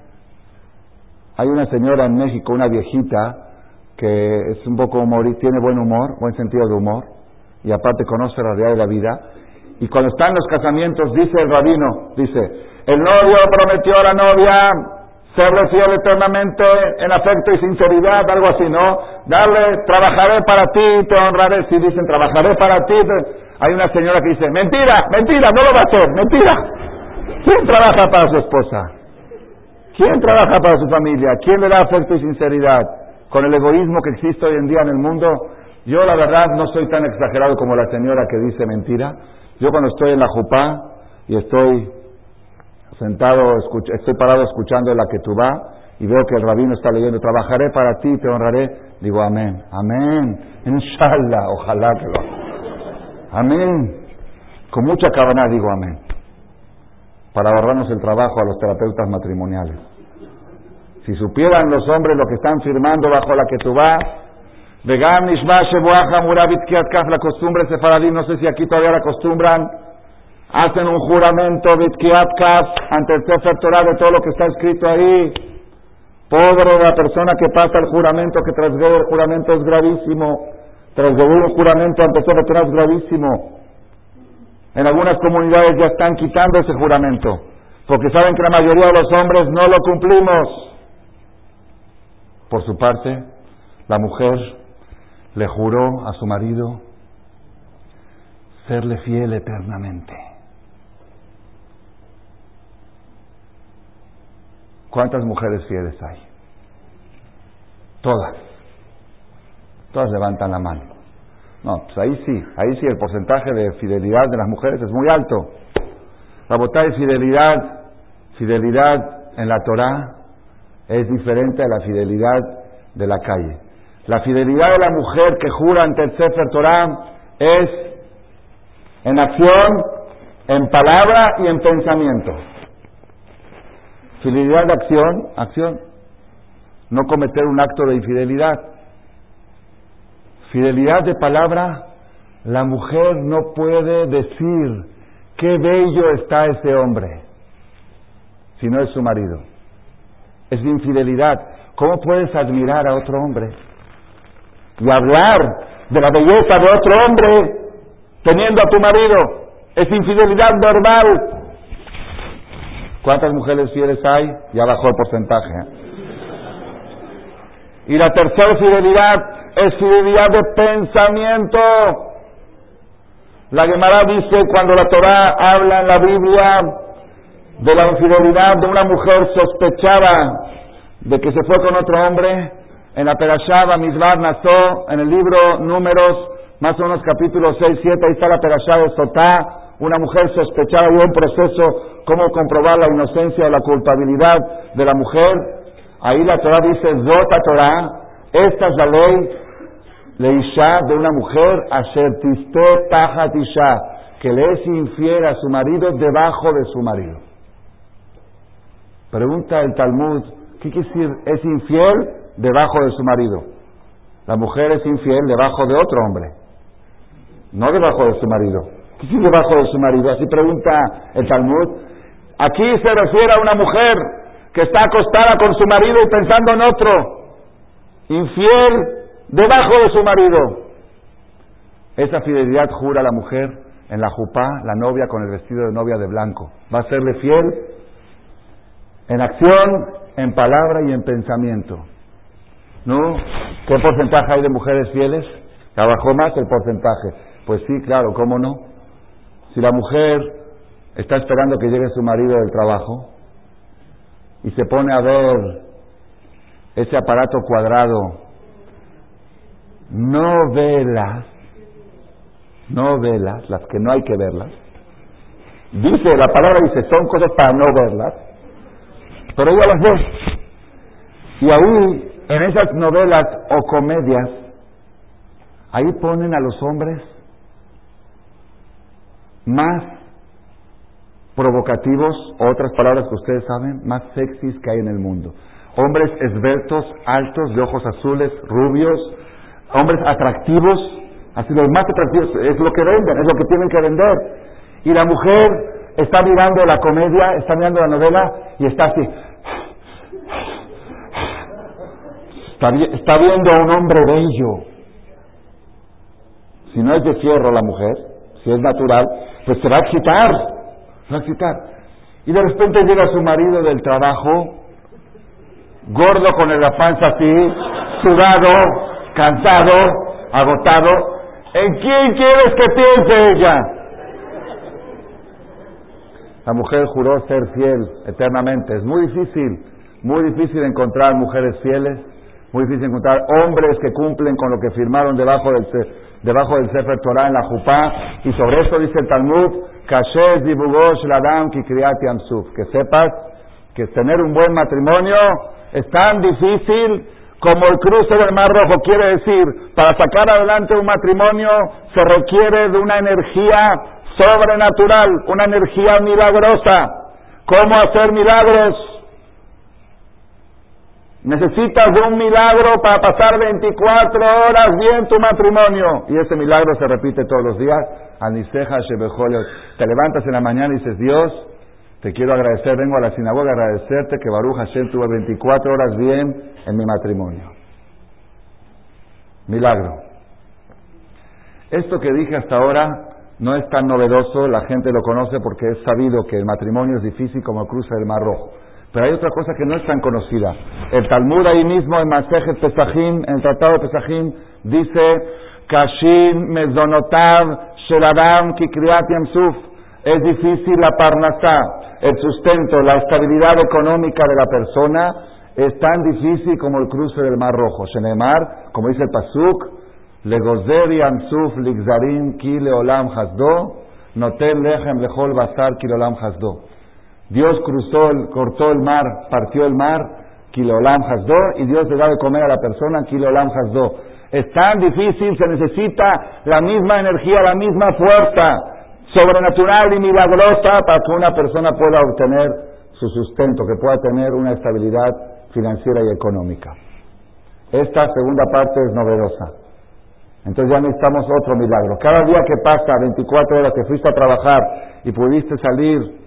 hay una señora en México, una viejita, que es un poco humorista, tiene buen humor, buen sentido de humor, y aparte conoce la realidad de la vida. Y cuando están los casamientos, dice el rabino, dice, el novio prometió a la novia serle fiel eternamente en afecto y sinceridad, algo así, ¿no? Darle, trabajaré para ti, te honraré. Si dicen, trabajaré para ti, te... hay una señora que dice, mentira, mentira, no lo va a hacer, mentira. ¿Quién trabaja para su esposa? ¿Quién trabaja para su familia? ¿Quién le da afecto y sinceridad? Con el egoísmo que existe hoy en día en el mundo, yo la verdad no soy tan exagerado como la señora que dice mentira. Yo cuando estoy en la jupá y estoy sentado, escuch- estoy parado escuchando la ketubá y veo que el rabino está leyendo, trabajaré para ti, te honraré, digo amén, amén, inshallah, ojalá que lo amén, con mucha cabana digo amén, para ahorrarnos el trabajo a los terapeutas matrimoniales. Si supieran los hombres lo que están firmando bajo la ketubá, Vegam Nishma Shebuaja Murabit Kiat Kaf, la costumbre sefaradí, no sé si aquí todavía la acostumbran, hacen un juramento Bitkiat Kaf ante el Sefer Torah de todo lo que está escrito ahí. Pobre la persona que pasa el juramento, que transgrede el juramento, es gravísimo. Transgredir un juramento ante el Sefer Torah es gravísimo. En algunas comunidades ya están quitando ese juramento, porque saben que la mayoría de los hombres no lo cumplimos. Por su parte, la mujer le juró a su marido serle fiel eternamente. ¿Cuántas mujeres fieles hay? Todas. Todas levantan la mano. No, pues ahí sí, ahí sí el porcentaje de fidelidad de las mujeres es muy alto. La botella de fidelidad, fidelidad en la Torah es diferente a la fidelidad de la calle. La fidelidad de la mujer que jura ante el Sefer Torah es en acción, en palabra y en pensamiento. Fidelidad de acción, acción, no cometer un acto de infidelidad. Fidelidad de palabra, la mujer no puede decir qué bello está ese hombre si no es su marido. Es de infidelidad. ¿Cómo puedes admirar a otro hombre y hablar de la belleza de otro hombre teniendo a tu marido? Es infidelidad normal. ¿Cuántas mujeres fieles hay? Ya bajó el porcentaje, ¿eh? Y la tercera fidelidad es fidelidad de pensamiento. La Gemara dice, cuando la Torah habla en la Biblia de la infidelidad de una mujer sospechada de que se fue con otro hombre, en la Perashá Bamidbar Nazó, en el libro Números, más o menos capítulo seis, siete, ahí está la Perashá de Sotá, una mujer sospechada, y un proceso, cómo comprobar la inocencia o la culpabilidad de la mujer. Ahí la Torah dice, Zota Torah, esta es la ley, leisha de una mujer, asher tiste tajat isha, que le es infiel a su marido debajo de su marido. Pregunta el Talmud, ¿qué quiere decir es infiel debajo de su marido? La mujer es infiel debajo de otro hombre, no debajo de su marido. ¿Qué quiere decir debajo de su marido? Así pregunta el Talmud. Aquí se refiere a una mujer que está acostada con su marido y pensando en otro, infiel debajo de su marido. Esa fidelidad jura la mujer en la jupá, la novia con el vestido de novia de blanco. Va a serle fiel en acción, en palabra y en pensamiento. ¿No? ¿Qué porcentaje hay de mujeres fieles? ¿Ya bajó más el porcentaje? Pues sí, claro, ¿cómo no? Si la mujer está esperando que llegue su marido del trabajo y se pone a ver ese aparato cuadrado, novelas, novelas, las que no hay que verlas, dice, la palabra dice, son cosas para no verlas, pero ella las ve. Y ahí, en esas novelas o comedias, ahí ponen a los hombres más provocativos, o otras palabras que ustedes saben, más sexys que hay en el mundo. Hombres esbeltos, altos, de ojos azules, rubios, hombres atractivos, así los más atractivos, es lo que venden, es lo que tienen que vender. Y la mujer está mirando la comedia, está mirando la novela y está así. Está, está viendo a un hombre bello. Si no es de fierro la mujer, si es natural, pues se va a excitar. Se va a excitar. Y de repente llega su marido del trabajo, gordo con la panza así, sudado, cansado, agotado. ¿En quién quieres que piense ella? La mujer juró ser fiel eternamente. Es muy difícil, muy difícil encontrar mujeres fieles, muy difícil encontrar hombres que cumplen con lo que firmaron debajo del debajo del Sefer Torah en la Jupá. Y sobre eso dice el Talmud, Kashez dibugosh ladam ki kriyat yamsuf, que sepas que tener un buen matrimonio es tan difícil como el cruce del Mar Rojo. Quiere decir, para sacar adelante un matrimonio se requiere de una energía sobrenatural, una energía milagrosa. ¿Cómo hacer milagros? Necesitas de un milagro para pasar veinticuatro horas bien tu matrimonio. Y ese milagro se repite todos los días. Aniseja Shebejol. Te levantas en la mañana y dices, Dios, te quiero agradecer, vengo a la sinagoga a agradecerte que Baruch Hashem tuve veinticuatro horas bien en mi matrimonio. Milagro. Esto que dije hasta ahora no es tan novedoso, la gente lo conoce porque es sabido que el matrimonio es difícil como el cruce del Mar Rojo. Pero hay otra cosa que no es tan conocida. El Talmud ahí mismo en Masejet Pesachim, en el Tratado de Pesachim, dice, Kashim mezonotav shel adam ki kriyat yamsuf. Es difícil la parnasá, el sustento, la estabilidad económica de la persona es tan difícil como el cruce del Mar Rojo. Shenemar, como dice el Pasuk, legozer yamsuf ligzarim ki leolam hasdo, noten lechem lechol basar ki leolam hasdo. Dios cruzó, el, cortó el mar, partió el mar, Kilolam Hasdo, y Dios le da de comer a la persona, Kilolam Hasdo. Es tan difícil, se necesita la misma energía, la misma fuerza sobrenatural y milagrosa para que una persona pueda obtener su sustento, que pueda tener una estabilidad financiera y económica. Esta segunda parte es novedosa. Entonces ya necesitamos otro milagro. Cada día que pasa, veinticuatro horas que fuiste a trabajar y pudiste salir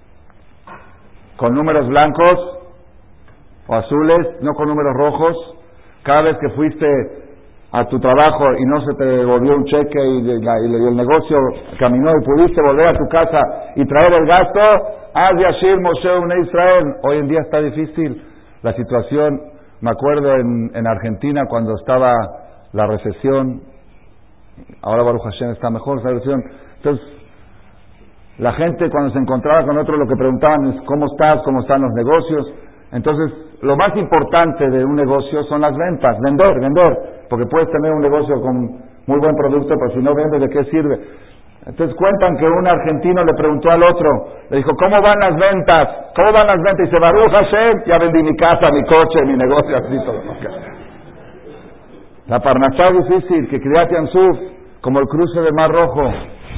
con números blancos o azules, no con números rojos. Cada vez que fuiste a tu trabajo y no se te devolvió un cheque y, la, y el negocio caminó y pudiste volver a tu casa y traer el gasto, haz Yashir Moshe Bnei Israel. Hoy en día está difícil la situación. Me acuerdo en, en Argentina cuando estaba la recesión, ahora Baruch Hashem está mejor esa recesión. Entonces la gente cuando se encontraba con otro lo que preguntaban es ¿cómo estás? ¿Cómo están los negocios? Entonces lo más importante de un negocio son las ventas, vender, vender, porque puedes tener un negocio con muy buen producto, pero si no vendes, ¿de qué sirve? Entonces cuentan que un argentino le preguntó al otro, le dijo, ¿cómo van las ventas? ¿Cómo van las ventas? Y dice, Baruch Hashem, ya vendí mi casa, mi coche, mi negocio, así todo. La parnasá es difícil, que Kriyat Yamsuf, como el cruce del Mar Rojo.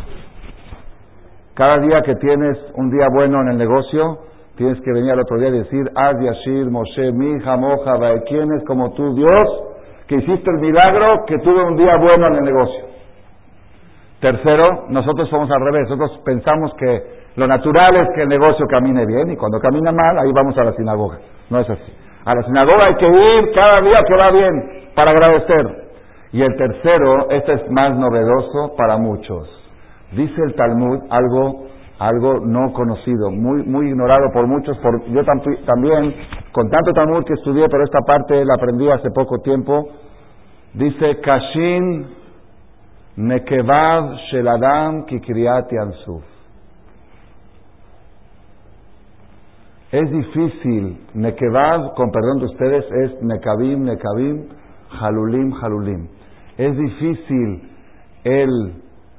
Cada día que tienes un día bueno en el negocio, tienes que venir al otro día y decir, Az Yashir, Moshe, mi Jamoja, ¿quién es como tú, Dios, que hiciste el milagro, que tuve un día bueno en el negocio? Tercero, nosotros somos al revés, nosotros pensamos que lo natural es que el negocio camine bien, y cuando camina mal, ahí vamos a la sinagoga. No es así. A la sinagoga hay que ir cada día que va bien, para agradecer. Y el tercero, este es más novedoso para muchos. Dice el Talmud algo, algo no conocido, muy, muy ignorado por muchos. Por, yo tam, también, con tanto Talmud que estudié, pero esta parte la aprendí hace poco tiempo. Dice, Kashin Nekevav Sheladam Ki Kriyat Yamsuf. Es difícil, Nekevav, con perdón de ustedes, es Nekavim, Nekavim, Halulim, Halulim. Es difícil el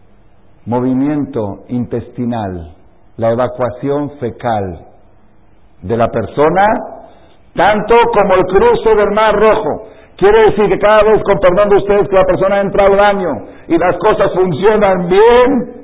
movimiento intestinal, la evacuación fecal de la persona, tanto como el cruce del Mar Rojo. Quiere decir que cada vez, con perdón de ustedes, que la persona entra al baño y las cosas funcionan bien,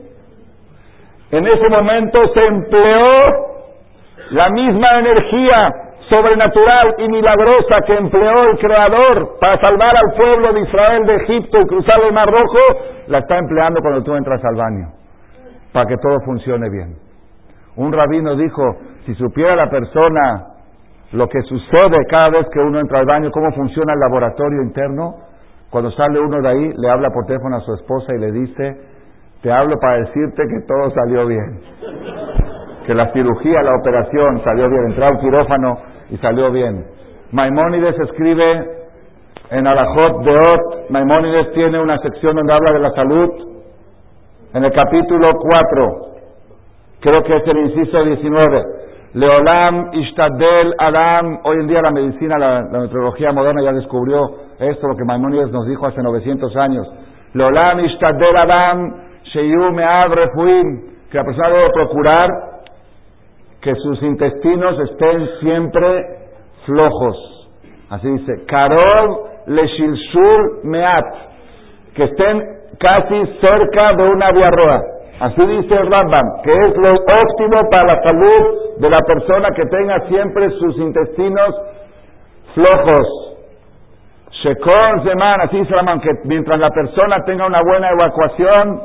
en ese momento se empleó la misma energía sobrenatural y milagrosa que empleó el Creador para salvar al pueblo de Israel de Egipto y cruzar el Mar Rojo, la está empleando cuando tú entras al baño, para que todo funcione bien. Un rabino dijo, si supiera la persona lo que sucede cada vez que uno entra al baño, cómo funciona el laboratorio interno, cuando sale uno de ahí, le habla por teléfono a su esposa y le dice, te hablo para decirte que todo salió bien, que la cirugía, la operación salió bien, entró al quirófano y salió bien. Maimónides escribe en Alajot Deot, Maimónides tiene una sección donde habla de la salud, en el capítulo cuatro, creo que es el inciso diecinueve, Leolam Ishtadel Adam. Hoy en día la medicina, la, la meteorología moderna ya descubrió esto, lo que Maimónides nos dijo hace novecientos años. Leolam Ishtadel Adam Sheyu Me'av Refuim, que la persona debe procurar que sus intestinos estén siempre flojos. Así dice, Karov Leshilshul Meat, que estén casi cerca de una diarrea. Así dice el Rambam, que es lo óptimo para la salud de la persona, que tenga siempre sus intestinos flojos. Shekon Zeman, así dice el Rambam, que mientras la persona tenga una buena evacuación,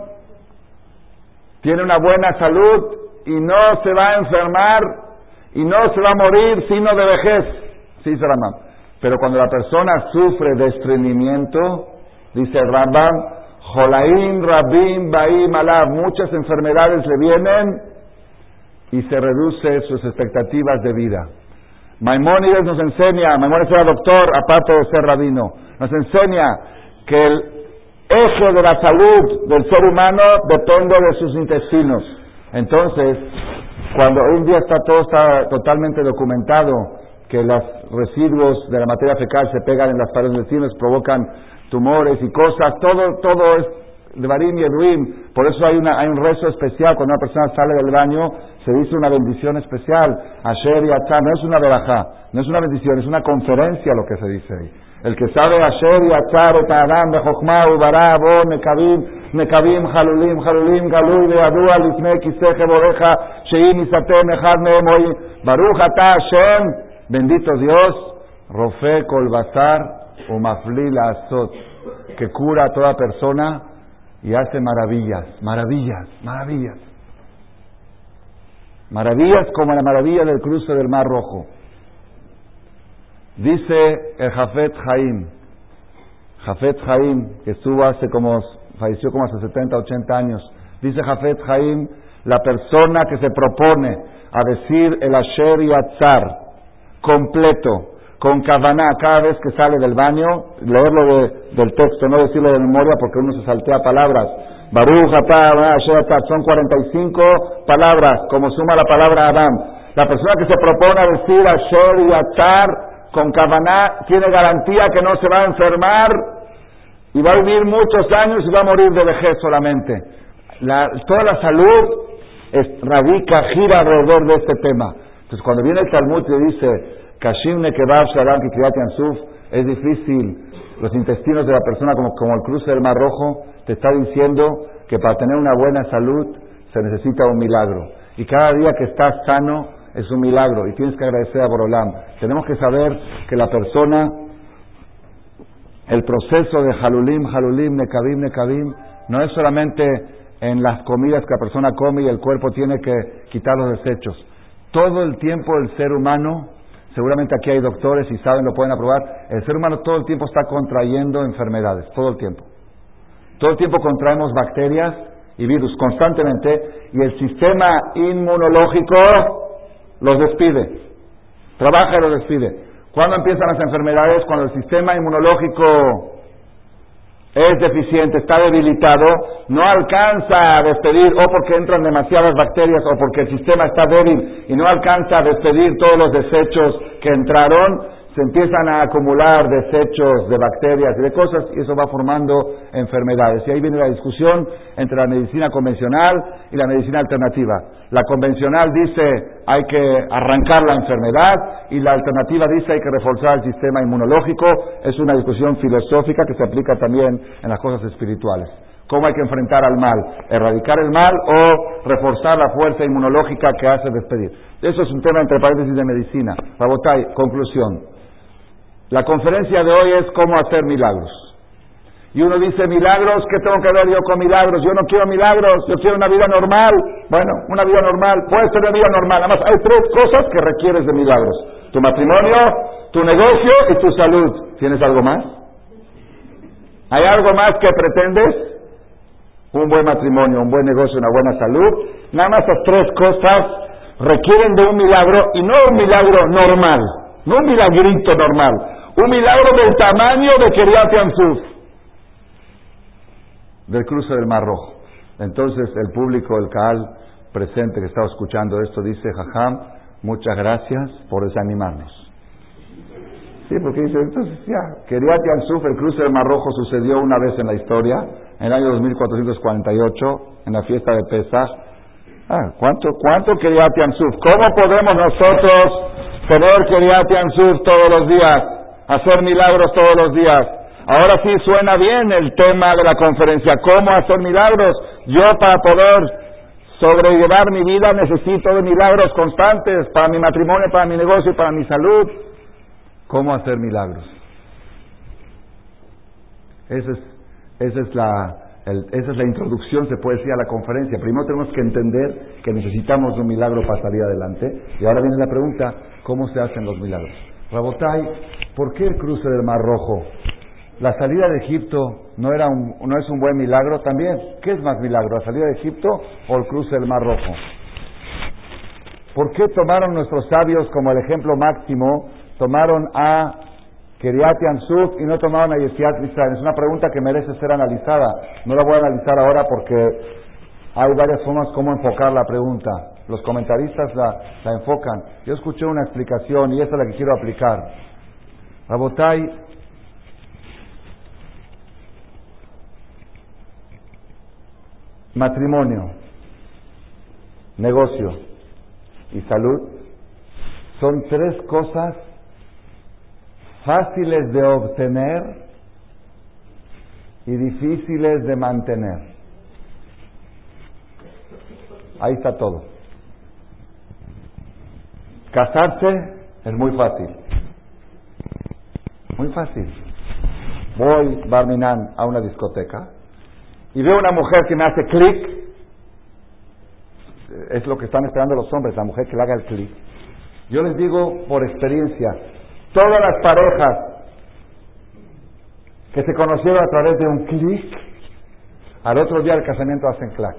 tiene una buena salud y no se va a enfermar y no se va a morir sino de vejez, así dice el Rambam. Pero cuando la persona sufre de estreñimiento, dice el Rambam, Jolaim, Rabim, Baim, Alav, muchas enfermedades le vienen y se reduce sus expectativas de vida. Maimónides nos enseña, Maimónides era doctor, aparte de ser rabino, nos enseña que el eje de la salud del ser humano depende de sus intestinos. Entonces, cuando hoy en día está todo está totalmente documentado, que los residuos de la materia fecal se pegan en las paredes del intestino, provocan tumores y cosas, todo todo es de Barim y Eluim. Por eso hay, una, hay un rezo especial cuando una persona sale del baño, se dice una bendición especial, Asher y Atzar, no es una verajá, no es una bendición, es una conferencia lo que se dice ahí. El que sabe Asher y Atzar, et Adam, Bechokmah, Ubará, Bo, Nekavim, Nekavim, Halulim, Halulim, Galui, Beadua, Lifnei, Kiseje, Boreja, Sheim, Isatem, Echad, Mehem, Baruch Ata Hashem, bendito Dios, Rofe, Kolbazar, Umafli, la Azot, que cura a toda persona y hace maravillas, maravillas, maravillas. Maravillas como la maravilla del cruce del Mar Rojo. Dice el Jafet Haim, Jafet Haim, que estuvo hace como, falleció como hace setenta, ochenta años. Dice Jafet Haim, la persona que se propone a decir el Asher y Atzar completo, con Kavaná, cada vez que sale del baño, leerlo de, del texto, no decirlo de memoria porque uno se saltea palabras. Baruch Atah Asher Atzar, son cuarenta y cinco palabras, como suma la palabra Adam. La persona que se propone a decir Asher y Atzar con Kavaná tiene garantía que no se va a enfermar y va a vivir muchos años y va a morir de vejez solamente. La, toda la salud es, radica, gira alrededor de este tema. Entonces cuando viene el Talmud y dice Kashim Nekevav Shalam Ki Kriyat Yamsuf, es difícil. Los intestinos de la persona, como, como el cruce del Mar Rojo, te está diciendo que para tener una buena salud se necesita un milagro. Y cada día que estás sano es un milagro y tienes que agradecer a Borolam. Tenemos que saber que la persona, el proceso de Halulim, Halulim, Nekabim, Nekabim, no es solamente en las comidas que la persona come y el cuerpo tiene que quitar los desechos. Todo el tiempo el ser humano, seguramente aquí hay doctores y saben, lo pueden aprobar, el ser humano todo el tiempo está contrayendo enfermedades, todo el tiempo. Todo el tiempo contraemos bacterias y virus, constantemente, y el sistema inmunológico los despide, trabaja y los despide. ¿Cuándo empiezan las enfermedades? Cuando el sistema inmunológico es deficiente, está debilitado, no alcanza a despedir, o porque entran demasiadas bacterias, o porque el sistema está débil y no alcanza a despedir todos los desechos que entraron, se empiezan a acumular desechos de bacterias y de cosas, y eso va formando enfermedades. Y ahí viene la discusión entre la medicina convencional y la medicina alternativa. La convencional dice hay que arrancar la enfermedad, y la alternativa dice hay que reforzar el sistema inmunológico. Es una discusión filosófica que se aplica también en las cosas espirituales. ¿Cómo hay que enfrentar al mal? ¿Erradicar el mal o reforzar la fuerza inmunológica que hace despedir? Eso es un tema entre paréntesis de medicina. Rabotai, conclusión. La conferencia de hoy es cómo hacer milagros. Y uno dice, milagros, ¿qué tengo que ver yo con milagros? Yo no quiero milagros, yo quiero una vida normal. Bueno, una vida normal, puedes tener una vida normal. Además, hay tres cosas que requieres de milagros. Tu matrimonio, tu negocio y tu salud. ¿Tienes algo más? ¿Hay algo más que pretendes? Un buen matrimonio, un buen negocio, una buena salud. Nada más esas tres cosas requieren de un milagro, y no un milagro normal, no un milagrito normal, un milagro del tamaño de Kiryat Yamsuf, del cruce del Mar Rojo. Entonces el público, el Kaal presente que estaba escuchando esto, dice, Jajam, muchas gracias por desanimarnos. Sí, porque dice, entonces ya, Kiryat Yamsuf, el cruce del Mar Rojo, sucedió una vez en la historia, en el año dos mil cuatrocientos cuarenta y ocho, en la fiesta de Pesach. Ah, ¿cuánto, cuánto Kiryat Yamsuf? ¿Cómo podemos nosotros tener Kiryat Yamsuf todos los días, hacer milagros todos los días? Ahora sí suena bien el tema de la conferencia, ¿cómo hacer milagros? Yo, para poder sobrellevar mi vida, necesito de milagros constantes para mi matrimonio, para mi negocio, para mi salud. ¿Cómo hacer milagros? Esa es, esa es la, el, esa es la introducción, se puede decir, a la conferencia. Primero tenemos que entender que necesitamos un milagro para salir adelante. Y ahora viene la pregunta, ¿cómo se hacen los milagros? Rabotai, ¿por qué el cruce del Mar Rojo? La salida de Egipto no era un, no es un buen milagro también. ¿Qué es más milagro, la salida de Egipto o el cruce del Mar Rojo? ¿Por qué tomaron nuestros sabios como el ejemplo máximo? Tomaron a Kiryat Yamsuf y no tomaron a Yetziat Mitzrayim. Es una pregunta que merece ser analizada. No la voy a analizar ahora porque hay varias formas como enfocar la pregunta. Los comentaristas la, la enfocan. Yo escuché una explicación y esa es la que quiero aplicar. Rabotai, matrimonio, negocio y salud son tres cosas fáciles de obtener y difíciles de mantener. Ahí está todo. Casarse es muy fácil. Muy fácil. Voy, Barminan, a una discoteca y veo una mujer que me hace clic. Es lo que están esperando los hombres, la mujer que le haga el clic. Yo les digo por experiencia, todas las parejas que se conocieron a través de un clic, al otro día del casamiento hacen clac.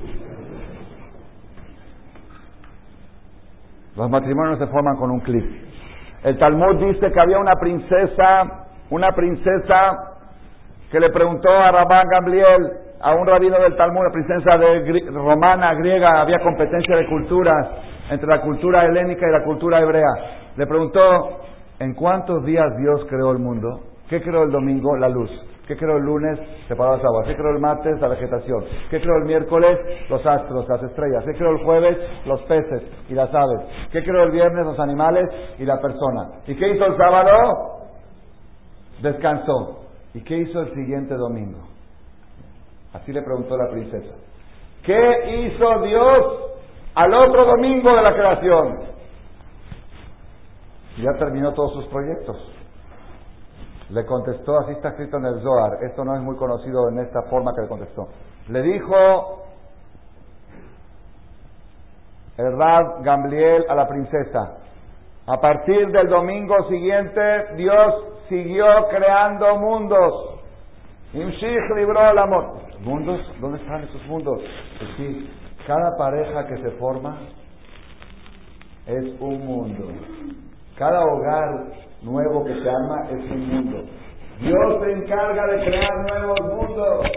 Los matrimonios se forman con un clic. El Talmud dice que había una princesa, una princesa que le preguntó a Rabban Gamliel, a un rabino del Talmud, la princesa de romana, griega, había competencia de culturas entre la cultura helénica y la cultura hebrea. Le preguntó, ¿en cuántos días Dios creó el mundo? ¿Qué creó el domingo? La luz. ¿Qué creó el lunes? Separó las aguas. ¿Qué creó el martes? La vegetación. ¿Qué creó el miércoles? Los astros, las estrellas. ¿Qué creó el jueves? Los peces y las aves. ¿Qué creó el viernes? Los animales y la persona. ¿Y qué hizo el sábado? descansó. ¿Y qué hizo el siguiente domingo? Así le preguntó la princesa. ¿Qué hizo Dios al otro domingo de la creación? Ya terminó todos sus proyectos. Le contestó, así está escrito en el Zohar, esto no es muy conocido en esta forma que le contestó. Le dijo el Rab Gamliel a la princesa, a partir del domingo siguiente, Dios siguió creando mundos. Imshich libró el amor. ¿Mundos? ¿Dónde están esos mundos? Pues sí, cada pareja que se forma es un mundo. Cada hogar nuevo que se arma es un mundo. Dios se encarga de crear nuevos mundos.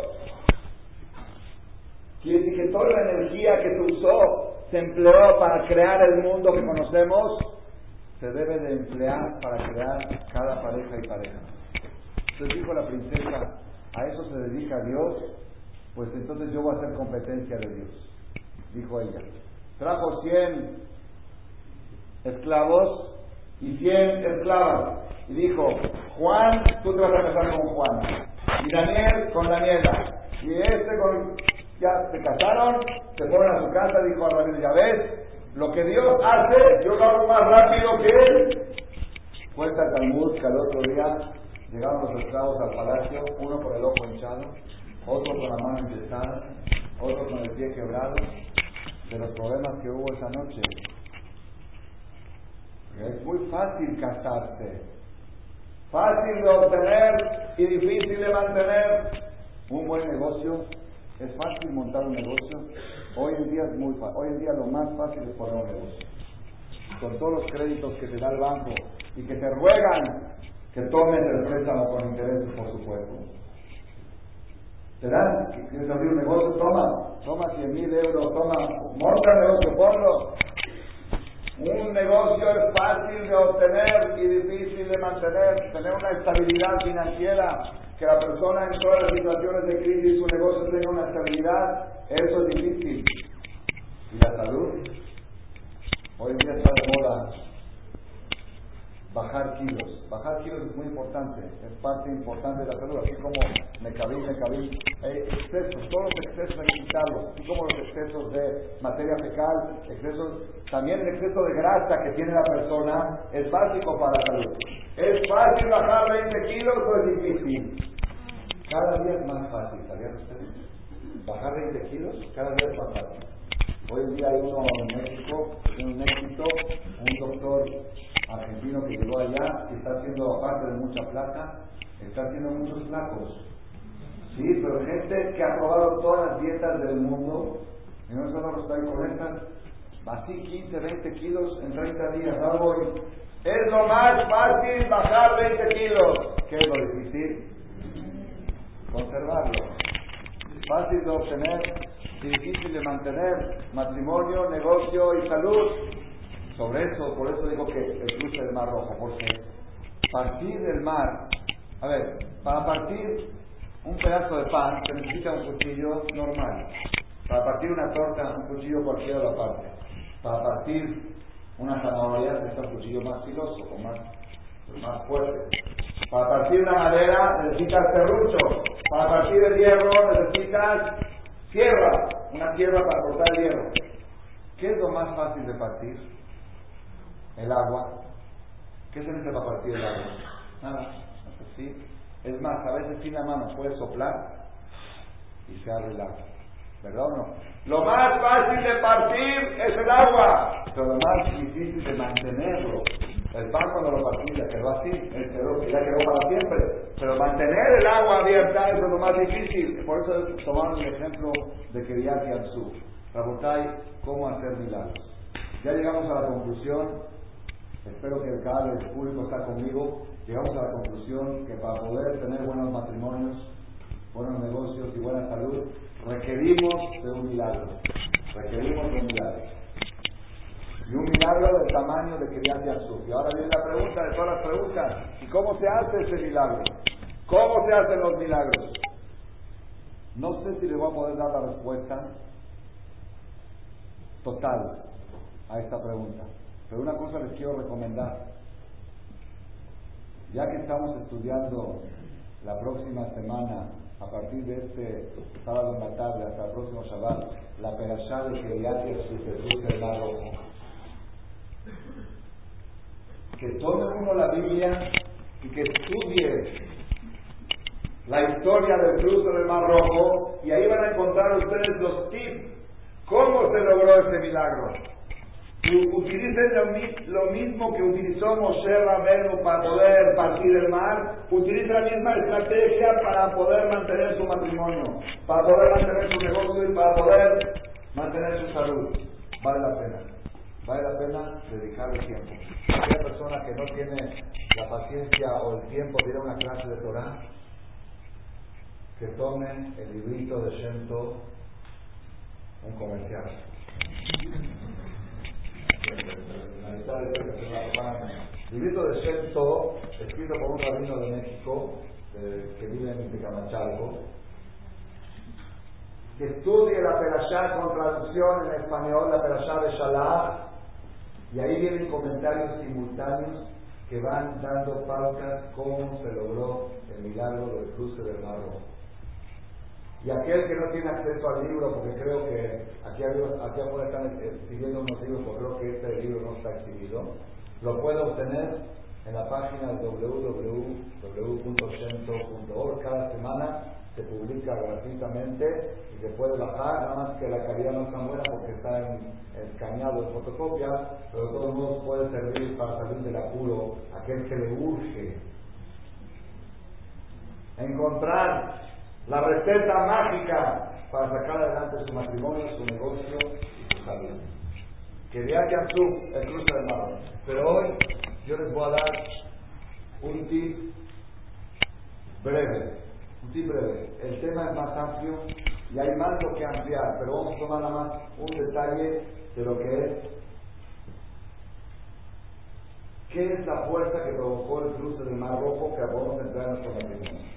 Quiere decir que toda la energía que se usó, se empleó para crear el mundo que conocemos, se debe de emplear para crear cada pareja y pareja. Entonces dijo la princesa, ¿a eso se dedica Dios? Pues entonces yo voy a hacer competencia de Dios. Dijo ella. Trajo cien esclavos y cien esclavas. Y dijo, Juan, tú te vas a casar con Juan. Y Daniel con Daniela. Y este con... Ya se casaron, se fueron a su casa, dijo a Ramírez, ya ves, lo que Dios hace, yo lo hago más rápido que él. Cuenta el Talmud que al otro día llegaron los esclavos al palacio, uno con el ojo hinchado, otro con la mano inyectada, otro con el pie quebrado, de los problemas que hubo esa noche. Es muy fácil casarse, fácil de obtener y difícil de mantener. Un buen negocio, es fácil montar un negocio. Hoy en día es muy fácil. Hoy en día lo más fácil es poner un negocio. Con todos los créditos que te da el banco y que te ruegan que tomes el préstamo con intereses, por supuesto. Te dan, que quieres abrir un negocio, toma, toma cien mil euros, toma, monta el negocio, ponlo. Un negocio es fácil de obtener y difícil de mantener. Tener una estabilidad financiera, que la persona en todas las situaciones de crisis, su negocio tenga una estabilidad, eso es difícil. ¿Y la salud? Hoy en día está de moda bajar kilos. Bajar kilos es muy importante, es parte importante de la salud, así como me cabí, me cabí. Eh, excesos, todos los excesos hay que quitarlos, así como los excesos de materia fecal, excesos, también el exceso de grasa que tiene la persona es básico para la salud. ¿Es fácil bajar veinte kilos o es difícil? Cada día es más fácil, ¿sabían ustedes? Bajar veinte kilos cada día es más fácil. Hoy en día hay uno en México que tiene un éxito, un doctor argentino que llegó allá y está haciendo, aparte de mucha plata, está haciendo muchos flacos. Sí, pero gente que ha probado todas las dietas del mundo y no solo está ahí con estas, así quince, veinte kilos en treinta días. Algo es lo más fácil bajar veinte kilos. ¿Qué es lo difícil? Conservarlo. Fácil de obtener y difícil de mantener. Matrimonio, negocio y salud. Sobre eso, por eso digo que el cruce del Mar Rojo, porque partir del mar, a ver, para partir un pedazo de pan se necesita un cuchillo normal. Para partir una torta, un cuchillo cualquiera lo parte. Para partir una zanahoria necesita un cuchillo más filoso o más, más fuerte. Para partir una madera necesitas serrucho. Para partir el hierro necesitas sierra, una sierra para cortar el hierro. ¿Qué es lo más fácil de partir? El agua. ¿Qué se necesita para partir el agua? Nada. ¿Sí? Es más, a veces sin la mano puedes soplar y se abre el agua. ¿Verdad o no? Lo más fácil de partir es el agua, pero lo más difícil de mantenerlo. El pan cuando lo partí ya quedó así, él quedó, ya quedó para siempre. Pero mantener el agua abierta eso es lo más difícil. Por eso tomaron el ejemplo de Kriyat Yamsuf. Rabotai, ¿cómo hacer milagros? Ya llegamos a la conclusión. Espero que cada vez el público está conmigo. Llegamos a la conclusión que para poder tener buenos matrimonios, buenos negocios y buena salud, requerimos de un milagro. Requerimos de un milagro. Y un milagro del tamaño de Kriyat Yamsuf. Y ahora viene la pregunta de todas las preguntas. ¿Y cómo se hace ese milagro? ¿Cómo se hacen los milagros? No sé si les voy a poder dar la respuesta total a esta pregunta. Pero una cosa les quiero recomendar. Ya que estamos estudiando la próxima semana, a partir de este sábado en la tarde hasta el próximo Shabbat, la perashá de Kriyat Jesús del Mar Rojo, que tome uno la Biblia y que estudie la historia del cruce del Mar Rojo, y ahí van a encontrar ustedes los tips, cómo se logró ese milagro. Utilicen lo, lo mismo que utilizó Moshe Rabenu para poder partir el mar, utilicen la misma estrategia para poder mantener su matrimonio, para poder mantener su negocio y para poder mantener su salud. Vale la pena, vale la pena dedicarle tiempo. Aquella persona que no tiene la paciencia o el tiempo de ir a una clase de Torah, que tome el librito de Shem Tov, un comercial. El librito de Shem Tov, escrito por un rabino de México, de, que vive en Tecamachalco, que estudie la perashá con traducción en español, la perashá de Shalach, y ahí vienen comentarios simultáneos que van dando pautas cómo se logró el milagro del cruce del Mar Rojo. Y aquel que no tiene acceso al libro, porque creo que aquí, aquí afuera están exhibiendo unos libros, porque creo que este libro no está exhibido, lo puede obtener en la página doble u doble u doble u punto shem tov punto org. Cada semana se publica gratuitamente y se puede bajar, nada más que la calidad no es tan buena porque está en, escaneado en fotocopia, pero de todos modos puede servir para salir del apuro aquel que le urge encontrar la receta mágica para sacar adelante su matrimonio, su negocio y su salud. Que de aquí a su el cruce del mar. Pero hoy yo les voy a dar un tip breve. Un tip breve. El tema es más amplio y hay más lo que ampliar, pero vamos a tomar nada más un detalle de lo que es. ¿Qué es la fuerza que provocó el cruce del Mar Rojo que podemos entrar en nuestro matrimonio?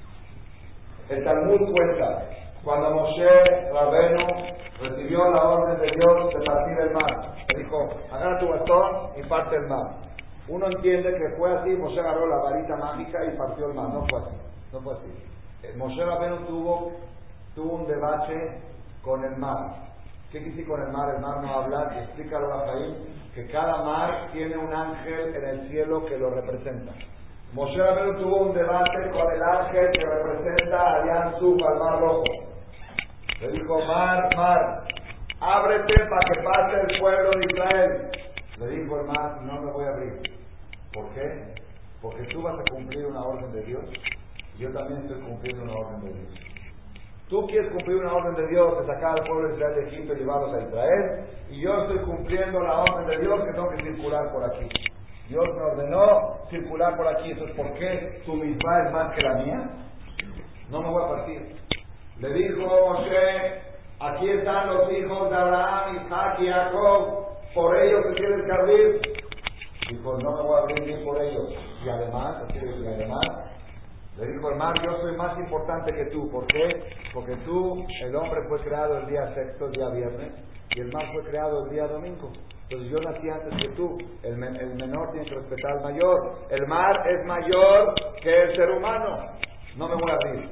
El Talmud cuenta, cuando Moshe Rabenu recibió la orden de Dios de partir el mar, le dijo, agarra tu bastón y parte el mar. Uno entiende que fue así, Moshe agarró la varita mágica y partió el mar. No fue así, no fue así. Eh, Moshe Rabenu tuvo, tuvo un debate con el mar. ¿Qué quiere decir con el mar? El mar no habla, explícalo a Rafael, que cada mar tiene un ángel en el cielo que lo representa. Moshe Rabenu tuvo un debate con el ángel que representa a Yam Suf, al Mar Rojo. Le dijo, mar, mar, ábrete para que pase el pueblo de Israel. Le dijo el mar, no me voy a abrir. ¿Por qué? Porque tú vas a cumplir una orden de Dios y yo también estoy cumpliendo una orden de Dios. Tú quieres cumplir una orden de Dios de sacar al pueblo de Israel de Egipto y llevarlos a Israel, y yo estoy cumpliendo la orden de Dios que tengo que circular por aquí. Dios me ordenó circular por aquí. Entonces, ¿por qué tu misma es más que la mía? No me voy a partir. Le dijo Moshe, aquí están los hijos de Abraham, Isaac y Jacob, por ellos te tienes que abrir. Dijo, no me voy a abrir ni por ellos. Y además, así y además, le dijo el mar, yo soy más importante que tú. ¿Por qué? Porque tú, el hombre fue creado el día sexto, el día viernes, y el mar fue creado el día domingo. Entonces yo nací antes que tú. El, men- el menor tiene que respetar al mayor. El mar es mayor que el ser humano. No me voy a abrir.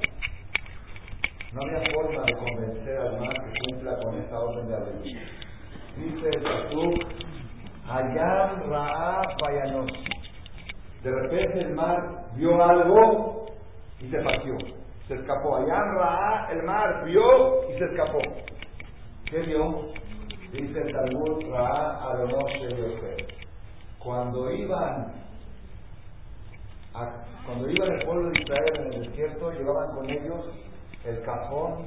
No había forma de convencer al mar que cumpla con esta orden de abrir. Dice el Pasuk, Hayam Ra'a Vayanos. De repente el mar vio algo y se partió. Se escapó. Hayam Ra'a, el mar vio y se escapó. ¿Qué vio? Dice el Talmud, Ra'a Adonai Yosef. Cuando iban a, cuando iban el pueblo de Israel en el desierto, llevaban con ellos el cajón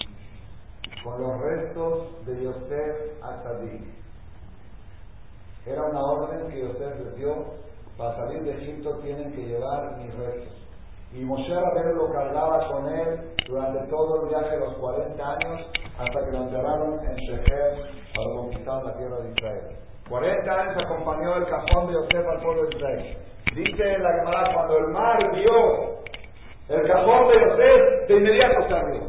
con los restos de Yosef Atzadik. Era una orden que Yosef les dio, para salir de Egipto tienen que llevar mis restos. Y Moshe Rabbeinu lo cargaba con él durante todo el viaje de los cuarenta años, hasta que lo enterraron en Shechem cuando conquistaron la tierra de Israel. cuarenta años acompañó el cajón de Yosef al pueblo de Israel. Dice la Gemara, cuando el mar vio el cajón de Yosef, de inmediato se abrió.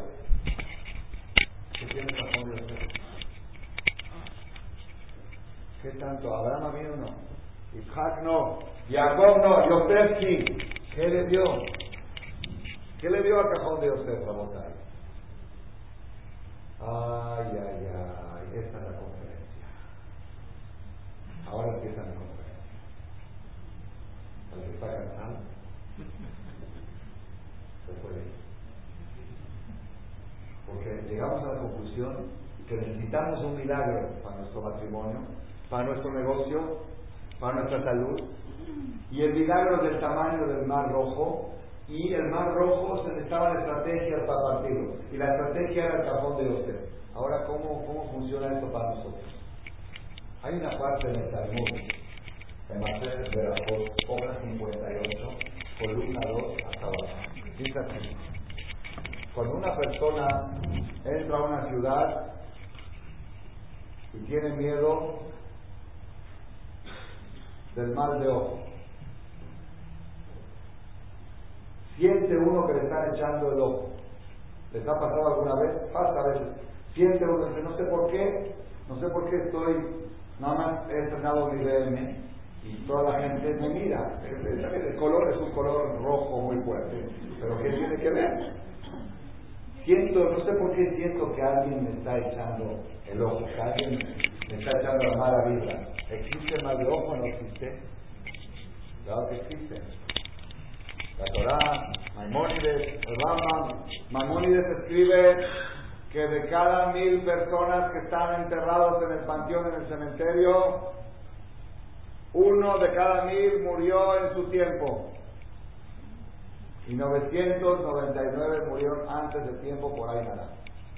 ¿Qué tiene el cajón de Yosef? ¿Qué tanto? ¿Abraham vino o no? Isaac no, Jacob no, Yosef sí. ¿Qué le dio? ¿Qué le dio al cajón de Yosef, Rabotay? Ay, ay, ay, esta es la conferencia. Ahora empieza mi conferencia. El que está cansado se puede ir. Porque llegamos a la conclusión que necesitamos un milagro para nuestro matrimonio, para nuestro negocio, para nuestra salud. Y el milagro es del tamaño del Mar Rojo. Y el Mar Rojo se necesitaban estrategias para partirlo. Y la estrategia era el cajón de Yosef. Ahora, ¿cómo, ¿cómo funciona esto para nosotros? Hay una parte en el Talmud, en Masejet Berajot, obra cincuenta y ocho, columna dos hasta abajo. Dice así: cuando una persona entra a una ciudad y tiene miedo del mal de ojo, siente uno que le están echando el ojo. ¿Les ha pasado alguna vez? Pasa a veces. Siente uno que dice, no sé por qué, no sé por qué estoy, nada más he estrenado mi B M y toda la gente me mira. El color es un color rojo muy fuerte, pero ¿qué tiene que ver? Siento, no sé por qué siento que alguien me está echando el ojo, que alguien me está echando la mala vibra. ¿Existe el mal de ojo o no existe? Claro que existe. La Torah, Maimónides, el Rambam. Maimónides escribe que de cada mil personas que están enterrados en el panteón, en el cementerio, uno de cada mil murió en su tiempo y novecientos noventa y nueve murieron antes de tiempo por ahí nada.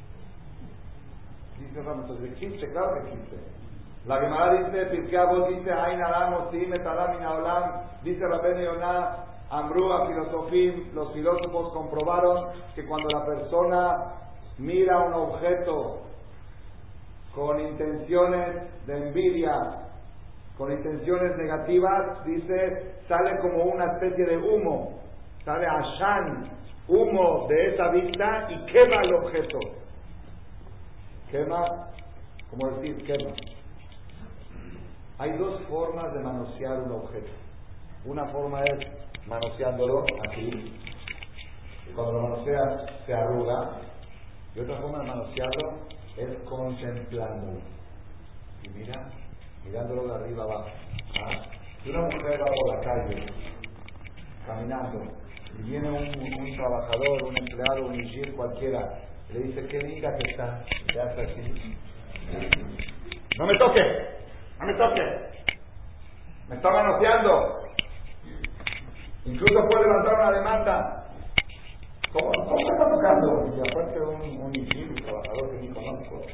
Dice Rambam, entonces existe, claro que existe. La Gemara dice, Pirkei Avot dice, Ain Alam Osim et Adam min Haolam, dice Rabbeinu Yonah, Amru a filosofim, los filósofos comprobaron que cuando la persona mira un objeto con intenciones de envidia, con intenciones negativas, dice, sale como una especie de humo, sale ashan, humo de esa vista y quema el objeto. Quema, como decir, quema. Hay dos formas de manosear un objeto. Una forma es manoseándolo así, y cuando lo manoseas se arruga, y otra forma de manosearlo es contemplándolo. Y mira, mirándolo de arriba abajo. ¿Ah? Si una mujer va por la calle, caminando, y viene un, un trabajador, un empleado, un ingeniero cualquiera, y le dice, qué linda que está, y hace así. ¡No me toque! ¡No me toque! ¡Me está manoseando! Incluso puede levantar una demanda. ¿Cómo, cómo me está tocando? Y aparte un, un ingeniero, un trabajador que ni conozco.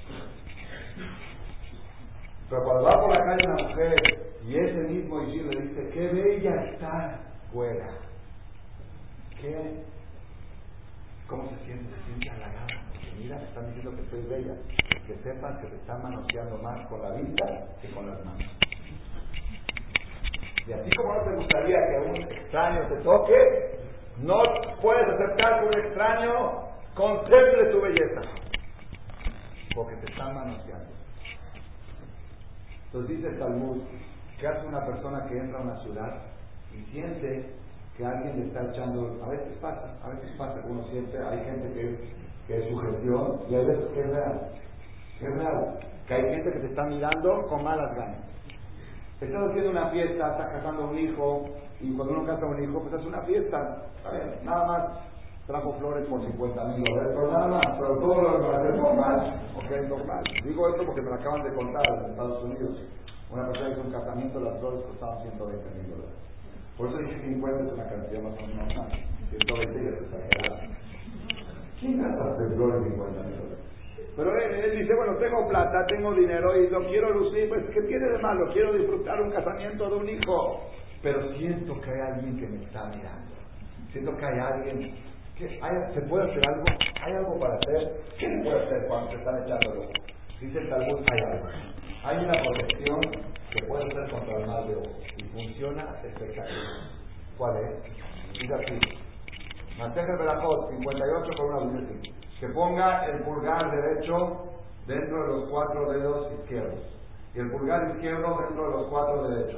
Pero cuando va por la calle una mujer y ese mismo ingeniero le dice, qué bella está fuera. ¿Qué? ¿Cómo se siente? Se siente halagada. Porque mira, me están diciendo que soy bella. Que sepan que te están manoseando más con la vista que con las manos. Y así como no te gustaría que un extraño te toque, no puedes aceptar que un extraño contemple tu belleza, porque te están manoseando. Entonces dice el Talmud, ¿qué hace una persona que entra a una ciudad y siente que alguien le está echando? A veces pasa, a veces pasa que uno siente, hay gente que, que es sugestión y hay veces que es real, que es real, que hay gente que te está mirando con malas ganas. Estás haciendo una fiesta, estás casando un hijo, y cuando uno casa un hijo, pues hace una fiesta, ¿sabes? Nada más trajo flores por cincuenta mil dólares, pero nada más, pero todo lo demás es normal, ok, normal. Digo esto porque me lo acaban de contar en Estados Unidos. Una persona hizo un casamiento, las flores costaban ciento veinte mil dólares. Por eso dije cincuenta es una cantidad más o menos normal, ciento veinte ya es exagerado. ¿Quién gasta flores cincuenta mil dólares? Pero él, él dice, bueno, tengo plata, tengo dinero y lo quiero lucir, pues ¿qué tiene de malo? Quiero disfrutar un casamiento de un hijo. Pero siento que hay alguien que me está mirando. Siento que hay alguien que hay, ¿se puede hacer algo? ¿Hay algo para hacer? ¿Qué se puede hacer cuando se están echando el ojo? Dice el Talmud, hay algo. Hay una protección que puede ser contra el mal de ojo y funciona espectacular. ¿Cuál es? Dice así, Masejet Berajot cincuenta y ocho por una dice así, que ponga el pulgar derecho dentro de los cuatro dedos izquierdos y el pulgar izquierdo dentro de los cuatro derechos.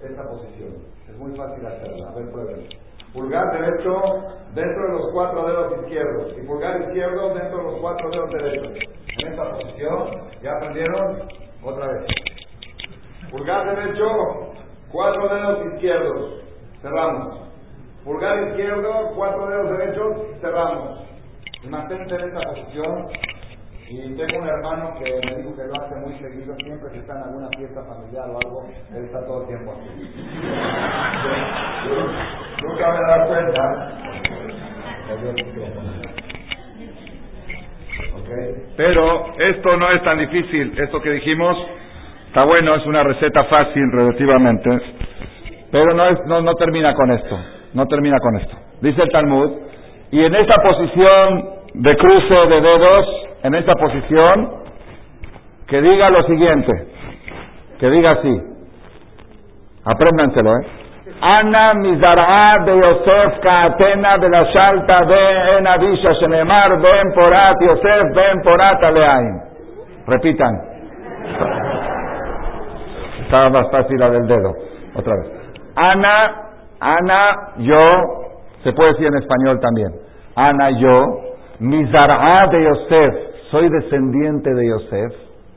esta posición. Es muy fácil hacerla. A ver, prueben. Pulgar derecho dentro de los cuatro dedos izquierdos y pulgar izquierdo dentro de los cuatro dedos derechos. En esta posición, ¿ya aprendieron? Otra vez. Pulgar derecho, cuatro dedos izquierdos, cerramos. Pulgar izquierdo, cuatro dedos derechos, cerramos. Y mantente en esta posición. Y tengo un hermano que me dijo que lo hace muy seguido, siempre que está en alguna fiesta familiar o algo, él está todo el tiempo así. Yo, yo, nunca me he dado cuenta. Okay. Pero esto no es tan difícil, esto que dijimos está bueno, es una receta fácil relativamente, pero no, es, no, no termina con esto, no termina con esto. Dice el Talmud, y en esta posición de cruce de dedos, en esta posición, que diga lo siguiente, que diga así, apréndanselo, ¿eh? Ana mizar'a de Yosef ka'atena de la shalta de en Abisha shenemar ben porat Yosef ben porat aleaim. Repitan. Estaba más fácil la del dedo. Otra vez. Ana, Ana, yo, se puede decir en español también. Ana, yo, mizar'a de Yosef, soy descendiente de Yosef.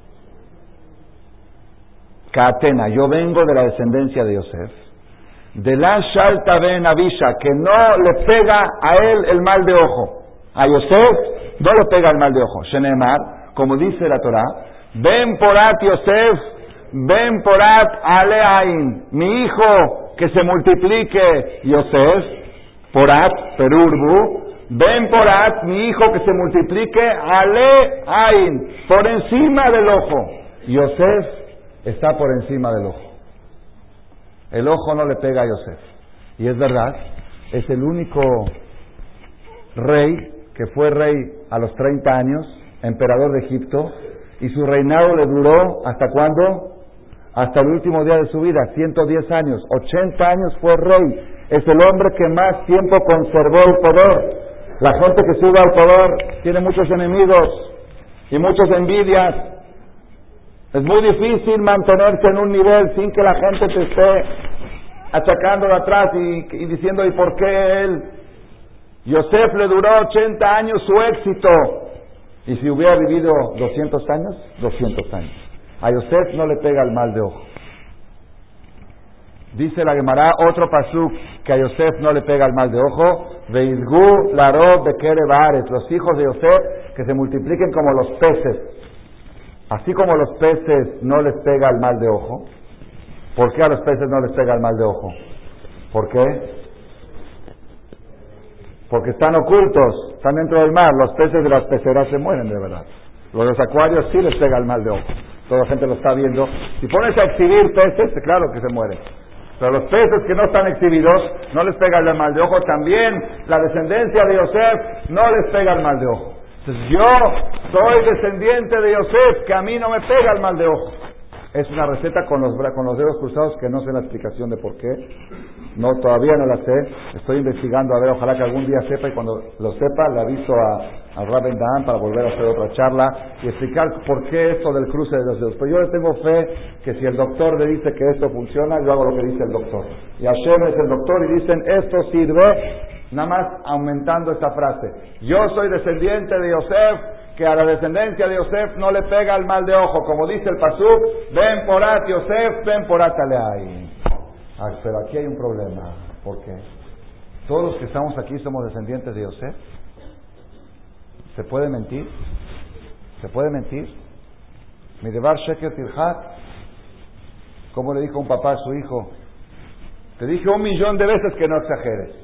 Ka'atena, yo vengo de la descendencia de Yosef. De la Shalta ben Abisha, que no le pega a él el mal de ojo. A Yosef no le pega el mal de ojo. Shenemar, como dice la Torah, Ben porat Yosef, Ben porat aleain. Mi hijo que se multiplique Yosef, porat, perurbu, Ben porat, mi hijo que se multiplique aleain, por encima del ojo. Yosef está por encima del ojo. El ojo no le pega a Yosef. Y es verdad, es el único rey que fue rey a los treinta años, emperador de Egipto, y su reinado le duró, ¿hasta cuándo? Hasta el último día de su vida, ciento diez años, ochenta años fue rey. Es el hombre que más tiempo conservó el poder. La gente que sube al poder tiene muchos enemigos y muchas envidias. Es muy difícil mantenerse en un nivel sin que la gente te esté achacando de atrás y, y diciendo, ¿y por qué él? Yosef le duró ochenta años su éxito. Y si hubiera vivido doscientos años, doscientos años. A Yosef no le pega el mal de ojo. Dice la Gemara, otro pasuk, que a Yosef no le pega el mal de ojo. Veizgu laro bekere baaretz. Los hijos de Yosef que se multipliquen como los peces. Así como los peces no les pega el mal de ojo. ¿Por qué a los peces no les pega el mal de ojo? ¿Por qué? Porque están ocultos, están dentro del mar. Los peces de las peceras se mueren de verdad. Los de los acuarios sí les pega el mal de ojo. Toda la gente lo está viendo. Si pones a exhibir peces, claro que se mueren. Pero los peces que no están exhibidos, no les pega el mal de ojo. También la descendencia de Yosef no les pega el mal de ojo. Entonces yo soy descendiente de Yosef, que a mí no me pega el mal de ojo. Es una receta con los, con los dedos cruzados que no sé la explicación de por qué. No, todavía no la sé. Estoy investigando, a ver, ojalá que algún día sepa, y cuando lo sepa le aviso a, a Rabben Dan para volver a hacer otra charla y explicar por qué esto del cruce de los dedos. Pero yo le tengo fe que si el doctor le dice que esto funciona, yo hago lo que dice el doctor. Y Hashem es el doctor y dicen, esto sirve, nada más aumentando esta frase. Yo soy descendiente de Yosef, que a la descendencia de Yosef no le pega el mal de ojo, como dice el pasuk, ven porat Yosef, ven porat aleai. Ah, pero aquí hay un problema. ¿Por qué? Todos los que estamos aquí somos descendientes de Yosef. ¿Se puede mentir? ¿Se puede mentir? Mi devar sheker tirhat. ¿Cómo le dijo un papá a su hijo? Te dije un millón de veces que no exageres.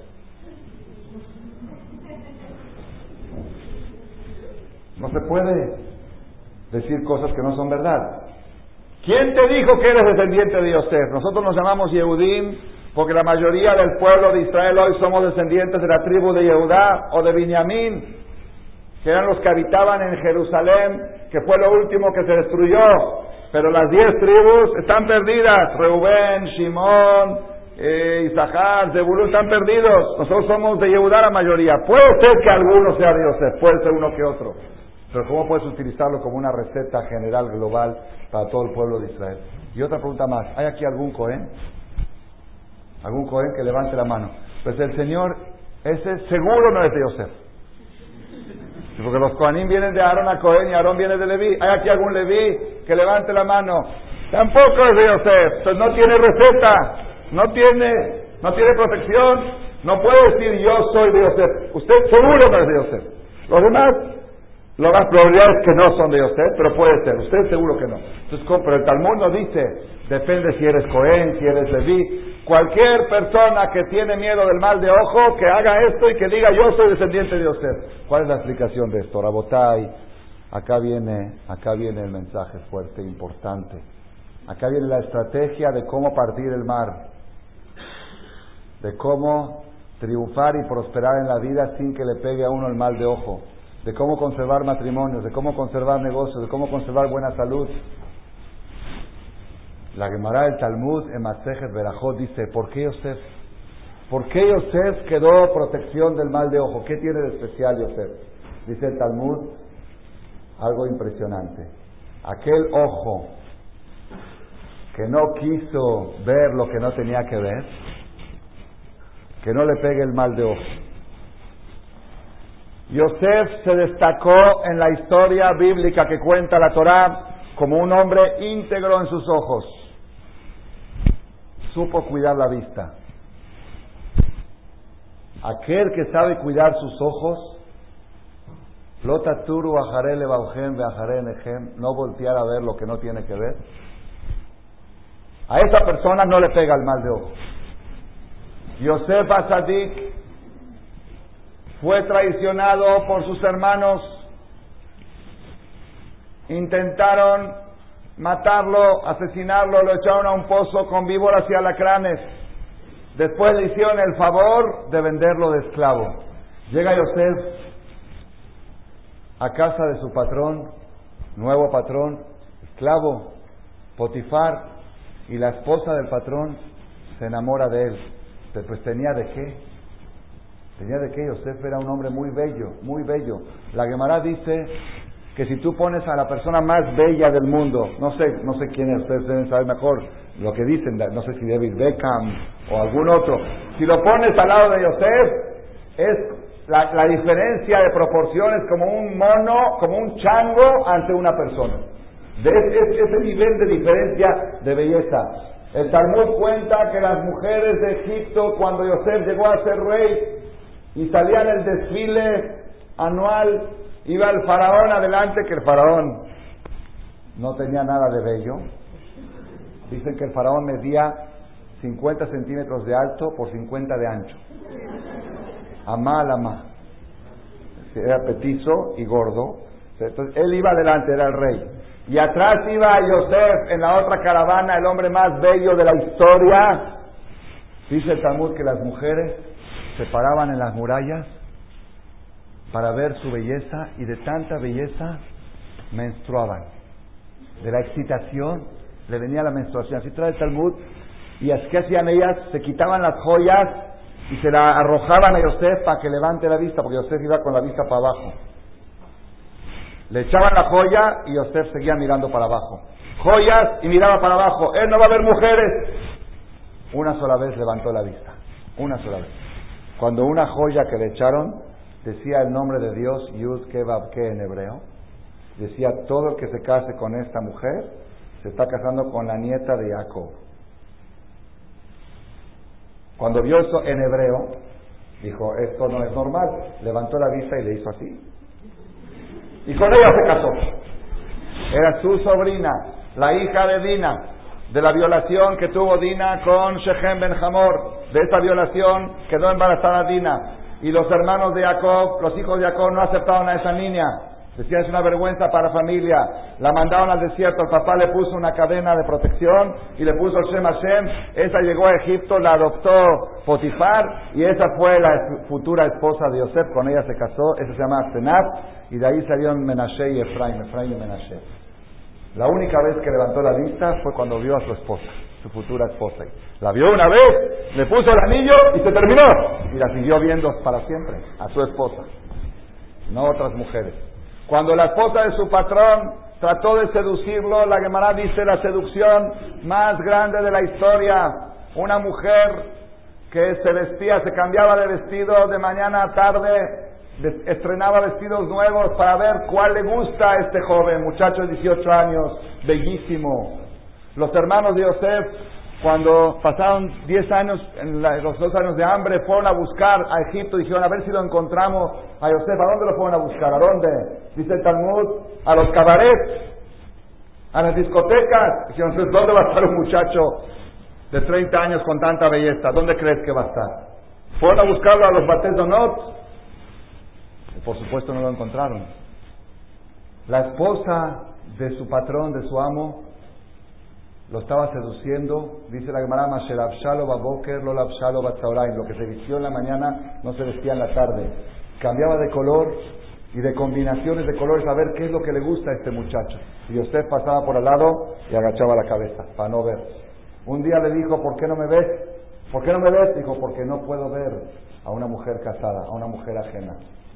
No se puede decir cosas que no son verdad. ¿Quién te dijo que eres descendiente de Yosef? Nosotros nos llamamos Yehudim porque la mayoría del pueblo de Israel hoy somos descendientes de la tribu de Yehudá o de Binyamin, que eran los que habitaban en Jerusalén, que fue lo último que se destruyó. Pero las diez tribus están perdidas. Reubén, Shimón, eh, Isahar, Zebulún están perdidos. Nosotros somos de Yehudá la mayoría. Puede ser que alguno sea de Yosef, puede ser uno que otro. Pero ¿cómo puedes utilizarlo como una receta general, global, para todo el pueblo de Israel? Y otra pregunta más, ¿hay aquí algún Cohen? Algún Cohen que levante la mano. Pues el Señor, ese seguro no es de Yosef. Porque los Cohanim vienen de Aarón a Cohen y Aarón viene de Leví. ¿Hay aquí algún Leví que levante la mano? Tampoco es de Yosef. Entonces no tiene receta, no tiene, no tiene protección. No puede decir yo soy de Yosef. Usted seguro no es de Yosef. Los demás, la más probabilidad es que no son de Yosef, pero puede ser. Usted seguro que no. Entonces, pero el Talmud nos dice, depende si eres Cohen, si eres Leví. Cualquier persona que tiene miedo del mal de ojo, que haga esto y que diga yo soy descendiente de Yosef. ¿Cuál es la explicación de esto? Rabotai, acá viene, acá viene el mensaje fuerte, importante. Acá viene la estrategia de cómo partir el mar, de cómo triunfar y prosperar en la vida sin que le pegue a uno el mal de ojo, de cómo conservar matrimonios, de cómo conservar negocios, de cómo conservar buena salud. La Gemara del Talmud en Masejet Berajot dice, ¿por qué Yosef? ¿Por qué Yosef quedó protección del mal de ojo? ¿Qué tiene de especial Yosef? Dice el Talmud algo impresionante. Aquel ojo que no quiso ver lo que no tenía que ver, que no le pegue el mal de ojo. Yosef se destacó en la historia bíblica que cuenta la Torá como un hombre íntegro en sus ojos. Supo cuidar la vista. Aquel que sabe cuidar sus ojos, Lotaturu ajaré lebaujem veajaré nejem, no voltear a ver lo que no tiene que ver. A esa persona no le pega el mal de ojo. Yosef Atzadik fue traicionado por sus hermanos. Intentaron matarlo, asesinarlo, lo echaron a un pozo con víboras y alacranes. Después le hicieron el favor de venderlo de esclavo. Llega Yosef a casa de su patrón, nuevo patrón, esclavo, Potifar, y la esposa del patrón se enamora de él. Pues tenía de qué, tenía de qué. Yosef era un hombre muy bello, muy bello. La Gemara dice que si tú pones a la persona más bella del mundo, no sé, no sé quién es, ustedes deben saber mejor lo que dicen, no sé si David Beckham o algún otro, si lo pones al lado de Yosef, es la, la diferencia de proporciones como un mono, como un chango ante una persona. De ese, ese nivel de diferencia de belleza. El Talmud cuenta que las mujeres de Egipto, cuando Yosef llegó a ser rey y salía en el desfile anual, iba el faraón adelante, que el faraón no tenía nada de bello. Dicen que el faraón medía cincuenta centímetros de alto por cincuenta de ancho. Amá al amá. Era petizo y gordo. Entonces él iba adelante, era el rey. Y atrás iba Yosef en la otra caravana, el hombre más bello de la historia. Dice el Talmud que las mujeres se paraban en las murallas para ver su belleza, y de tanta belleza menstruaban. De la excitación le venía la menstruación. Así trae el Talmud. Y así que hacían ellas, se quitaban las joyas y se la arrojaban a Yosef para que levante la vista, porque Yosef iba con la vista para abajo. Le echaban la joya y Yosef seguía mirando para abajo. Joyas y miraba para abajo. Él no va a ver mujeres. Una sola vez levantó la vista. Una sola vez. Cuando una joya que le echaron decía el nombre de Dios, Yud Ke Vav Ke en hebreo, decía todo el que se case con esta mujer se está casando con la nieta de Jacob. Cuando vio eso en hebreo, dijo, esto no es normal. Levantó la vista y le hizo así. Y con ella se casó. Era su sobrina, la hija de Dina, de la violación que tuvo Dina con Shechem ben Hamor. De esa violación quedó embarazada Dina. Y los hermanos de Jacob, los hijos de Jacob, no aceptaron a esa niña. Decían, es una vergüenza para la familia. La mandaron al desierto. El papá le puso una cadena de protección y le puso Shem Hashem. Esa llegó a Egipto, la adoptó Potifar, y esa fue la futura esposa de Yosef. Con ella se casó. Esa se llama Asenat, y de ahí salieron Menashe y Efraim. Efraim y Menashe. La única vez que levantó la vista fue cuando vio a su esposa, su futura esposa. La vio una vez, le puso el anillo y se terminó. Y la siguió viendo para siempre, a su esposa, no otras mujeres. Cuando la esposa de su patrón trató de seducirlo, la Gemara dice la seducción más grande de la historia. Una mujer que se vestía, se cambiaba de vestido de mañana a tarde, de, estrenaba vestidos nuevos para ver cuál le gusta a este joven, muchacho de dieciocho años, bellísimo. Los hermanos de Yosef, cuando pasaron diez años, en la, los dos años de hambre, fueron a buscar a Egipto y dijeron, a ver si lo encontramos a Yosef. ¿A dónde lo fueron a buscar? ¿A dónde? Dice el Talmud, a los cabarets, a las discotecas. Dijeron, ¿dónde va a estar un muchacho de treinta años con tanta belleza? ¿Dónde crees que va a estar? Fueron a buscarlo a los Bates Donot y por supuesto no lo encontraron. La esposa de su patrón, de su amo, lo estaba seduciendo. Dice la Gemara, Masher Abshalo Baboker Lo Labshalo Batzauraim, lo que se vistió en la mañana no se vestía en la tarde. Cambiaba de color y de combinaciones de colores a ver qué es lo que le gusta a este muchacho. Y Yosef pasaba por al lado y agachaba la cabeza para no ver. Un día le dijo, ¿por qué no me ves? ¿Por qué no me ves? Dijo, porque no puedo ver a una mujer casada, a una mujer ajena.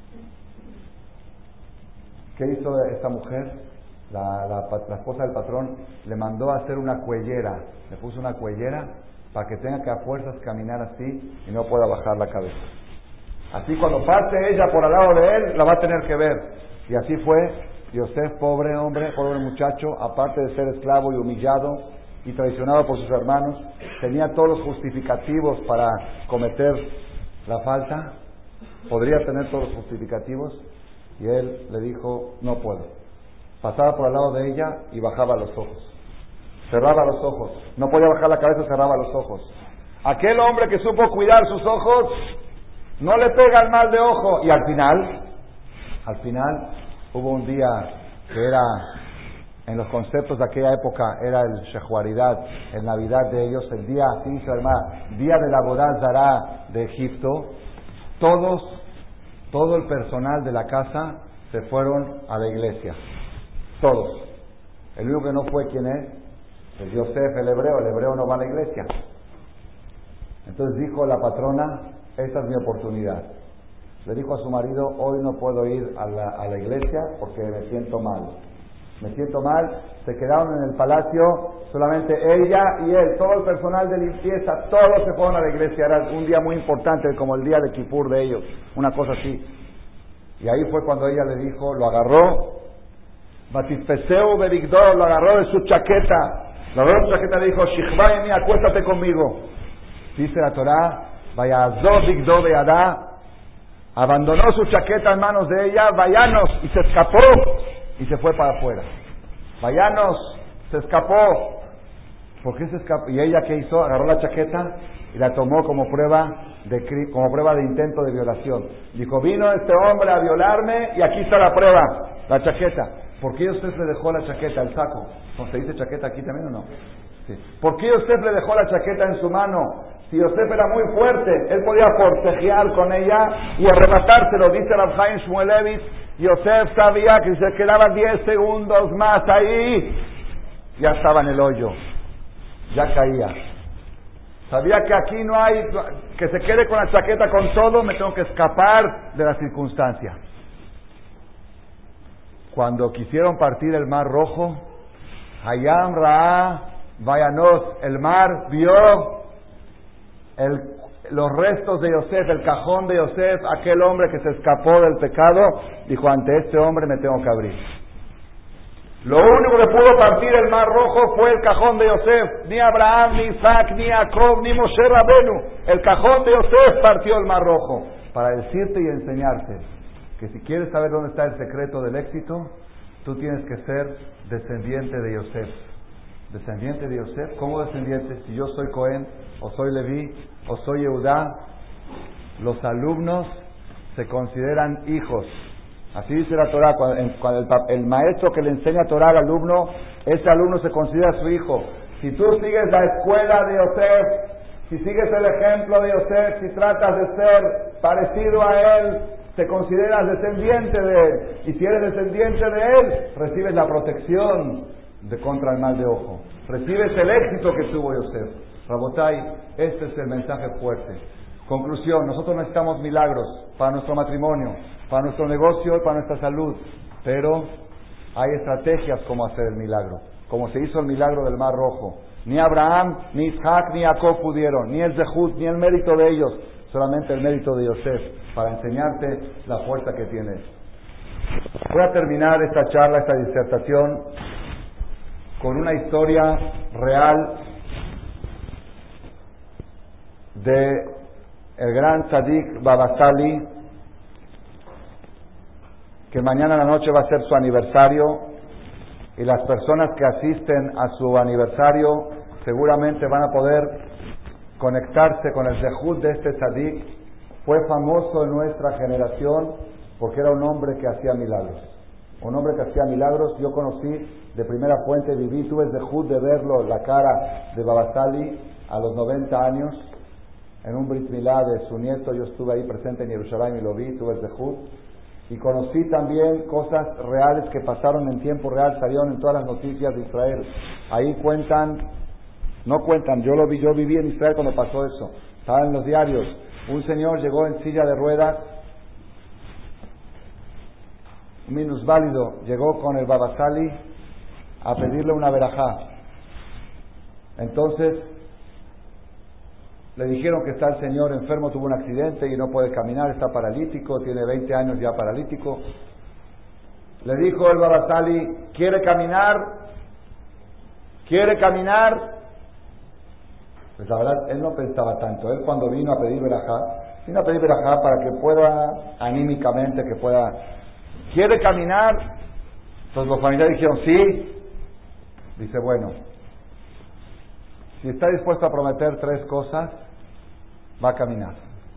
¿Qué hizo esta mujer? La, la, la esposa del patrón le mandó a hacer una cuellera. Le puso una cuellera para que tenga que a fuerzas caminar así y no pueda bajar la cabeza. Así cuando pase ella por al lado de él, la va a tener que ver. Y así fue. Yosef, pobre hombre, pobre muchacho, aparte de ser esclavo y humillado y traicionado por sus hermanos, tenía todos los justificativos para cometer la falta. Podría tener todos los justificativos. Y él le dijo, no puedo. Pasaba por al lado de ella y bajaba los ojos. Cerraba los ojos. No podía bajar la cabeza, cerraba los ojos. Aquel hombre que supo cuidar sus ojos, no le pega el mal de ojo. Y al final, al final, hubo un día que era, en los conceptos de aquella época, era el Shehuaridad, el Navidad de ellos, el día, así se llama, día de la Boda Zará de Egipto. Todos, todo el personal de la casa se fueron a la iglesia. Todos. El único que no fue, ¿quién es? El Yosef, el hebreo. El hebreo no va a la iglesia. Entonces dijo la patrona, esta es mi oportunidad. Le dijo a su marido, hoy no puedo ir a la, a la iglesia porque me siento mal. Me siento mal. Se quedaron en el palacio, solamente ella y él, todo el personal de limpieza, todos se fueron a la iglesia. Era un día muy importante, como el día de Kipur de ellos, una cosa así. Y ahí fue cuando ella le dijo, lo agarró, Batispeseu Berigdor, lo agarró de su chaqueta, lo agarró de su chaqueta y le dijo, Shichvaimi, acuéstate conmigo. Dice la Torá, Vayazor Bigdor Beadá, abandonó su chaqueta en manos de ella, Vayanos, y se escapó, y se fue para afuera. Vayanos, se escapó. ¿Por qué se escapó? ¿Y ella qué hizo? Agarró la chaqueta y la tomó como prueba de como prueba de intento de violación. Dijo, vino este hombre a violarme y aquí está la prueba, la chaqueta. ¿Por qué usted le dejó la chaqueta, el saco? ¿No se dice chaqueta aquí también o no? Sí. ¿Por qué usted le dejó la chaqueta en su mano? Si Yosef era muy fuerte, él podía forcejear con ella y arrebatárselo. Dice Rav Chaim Shmuelevitz, Yosef sabía que si se quedaba diez segundos más ahí, ya estaba en el hoyo, ya caía. Sabía que aquí no hay, que se quede con la chaqueta con todo, me tengo que escapar de la circunstancia. Cuando quisieron partir el mar rojo, Hayam Ra'a Vayanot, el mar vio el, los restos de Yosef, el cajón de Yosef, aquel hombre que se escapó del pecado, dijo, ante este hombre me tengo que abrir. Lo único que pudo partir el mar rojo fue el cajón de Yosef. Ni Abraham, ni Isaac, ni Jacob, ni Moshe Rabenu. El cajón de Yosef partió el mar rojo. Para decirte y enseñarte que si quieres saber dónde está el secreto del éxito, tú tienes que ser descendiente de Yosef. ¿Descendiente de Yosef? ¿Cómo descendiente? Si yo soy Cohen, o soy Leví, o soy Yehudá, los alumnos se consideran hijos. Así dice la Torá, cuando el, el maestro que le enseña Torá al alumno, ese alumno se considera su hijo. Si tú sigues la escuela de Yosef, si sigues el ejemplo de Yosef, si tratas de ser parecido a él, te consideras descendiente de él. Y si eres descendiente de él, recibes la protección de contra el mal de ojo. Recibes el éxito que tuvo Yosef. Rabotai, este es el mensaje fuerte. Conclusión, nosotros necesitamos milagros para nuestro matrimonio, para nuestro negocio y para nuestra salud, pero hay estrategias como hacer el milagro. como se hizo el milagro del Mar Rojo. Ni Abraham, ni Isaac, ni Jacob pudieron, ni el Zehut, ni el mérito de ellos, solamente el mérito de Yosef, para enseñarte la fuerza que tienes. Voy a terminar esta charla, esta disertación, con una historia real de el gran tzadik Baba Sali, que mañana en la noche va a ser su aniversario, y las personas que asisten a su aniversario seguramente van a poder conectarse con el zehut de este tzadik. Fue famoso en nuestra generación porque era un hombre que hacía milagros. Un hombre que hacía milagros. Yo conocí de primera fuente, viví, tuve el zehut de verlo, la cara de Baba Sali a los noventa años, en un Brit Milá de su nieto. Yo estuve ahí presente en Jerusalén y lo vi, tuve el zehut. Y conocí también cosas reales que pasaron en tiempo real, salieron en todas las noticias de Israel. Ahí cuentan, no cuentan, yo lo vi, yo viví en Israel cuando pasó eso. Estaba en los diarios. Un señor llegó en silla de ruedas, un minusválido, llegó con el Baba Sali a pedirle una verajá. Entonces le dijeron que está el señor enfermo, tuvo un accidente y no puede caminar, está paralítico, tiene veinte años ya paralítico. Le dijo el Baba Sali, ¿quiere caminar? ¿Quiere caminar? Pues la verdad, él no pensaba tanto. Él cuando vino a pedir verajá, vino a pedir verajá para que pueda, anímicamente, que pueda... ¿Quiere caminar? Entonces los familiares dijeron, sí. Dice, bueno, si está dispuesto a prometer tres cosas, va a caminar.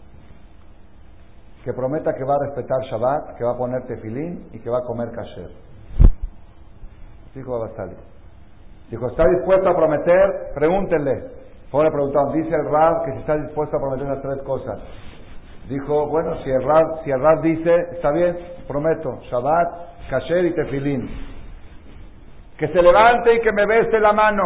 Que prometa que va a respetar Shabbat, que va a poner tefilín y que va a comer kasher. Dijo Baba Sali. Dijo, ¿está dispuesto a prometer? Pregúntenle. Ahora le preguntaron, dice el Rab que si está dispuesto a prometer las tres cosas. Dijo, bueno, si el Rab, si el Rab dice, está bien, prometo, Shabbat, kasher y tefilín. Que se levante y que me bese la mano.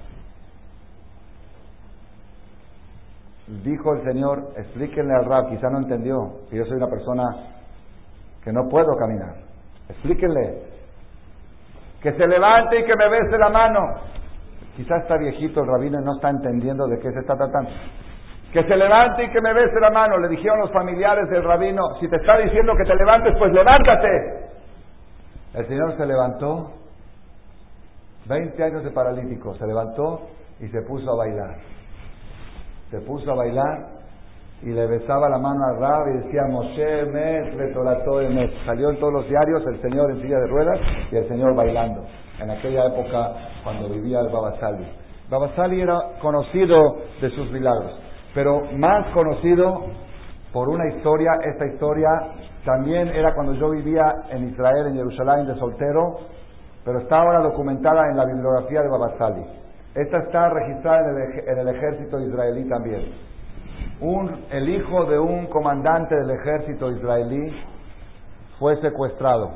Dijo el Señor, explíquenle al Rab, quizá no entendió, que yo soy una persona que no puedo caminar. Explíquenle. Que se levante y que me bese la mano. Quizá está viejito el rabino y no está entendiendo de qué se está tratando. Que se levante y que me bese la mano. Le dijeron los familiares del rabino, si te está diciendo que te levantes, pues levántate. El Señor se levantó, veinte años de paralítico, se levantó y se puso a bailar. Se puso a bailar y le besaba la mano al Rab y decía, Moshe Emet, Retolató Emet. Salió en todos los diarios el Señor en silla de ruedas y el Señor bailando. En aquella época, cuando vivía el Baba Sali. Baba Sali era conocido de sus milagros, pero más conocido por una historia. Esta historia también era cuando yo vivía en Israel, en Jerusalén, de soltero, pero está ahora documentada en la bibliografía de Baba Sali. Esta está registrada en el, en el ejército israelí también. Un, el hijo de un comandante del ejército israelí fue secuestrado.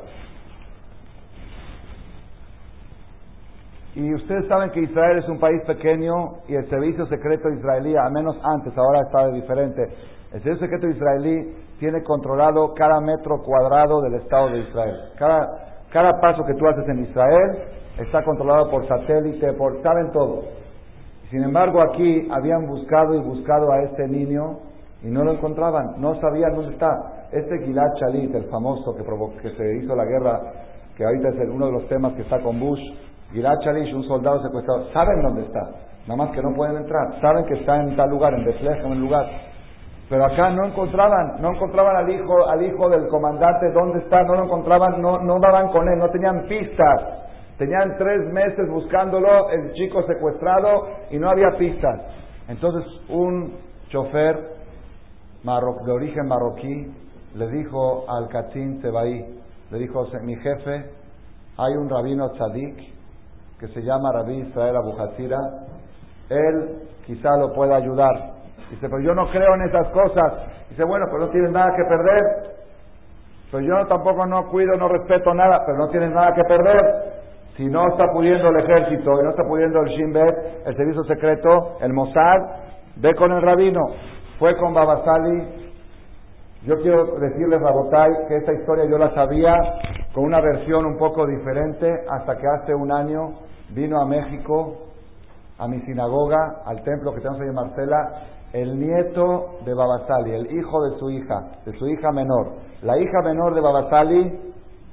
Y ustedes saben que Israel es un país pequeño y el servicio secreto israelí, al menos antes, ahora está diferente. El servicio secreto israelí tiene controlado cada metro cuadrado del Estado de Israel. Cada, cada paso que tú haces en Israel está controlado por satélite, por saben todo. Sin embargo, aquí habían buscado y buscado a este niño y no lo encontraban, no sabían dónde está. Este Gilad Shalit, el famoso que, provocó, que se hizo la guerra, que ahorita es el, uno de los temas que está con Bush, Gilad Shalit, un soldado secuestrado, saben dónde está, nada más que no pueden entrar, saben que está en tal lugar, en Bethlehem, en el lugar, pero acá no encontraban, no encontraban al hijo, al hijo del comandante, dónde está, no lo encontraban, no, no daban con él, no tenían pistas. Tenían tres meses buscándolo, el chico secuestrado, y no había pistas. Entonces un chofer de origen marroquí le dijo al Katzin Sebaí, le dijo, mi jefe, hay un rabino tzadik que se llama Rabí Israel Abu Hatzira, él quizá lo pueda ayudar. Dice, pero yo no creo en esas cosas. Dice, bueno, pues no tienes nada que perder. Pero yo tampoco no cuido, no respeto nada, pero no tienes nada que perder. Si no está pudiendo el ejército y no está pudiendo el Shin Bet, el servicio secreto, el Mossad, ve con el rabino. Fue con Baba Sali. Yo quiero decirles, Rabotai, que esta historia yo la sabía con una versión un poco diferente hasta que hace un año vino a México, a mi sinagoga, al templo que tenemos ahí en Marcela, el nieto de Baba Sali, el hijo de su hija, de su hija menor. La hija menor de Baba Sali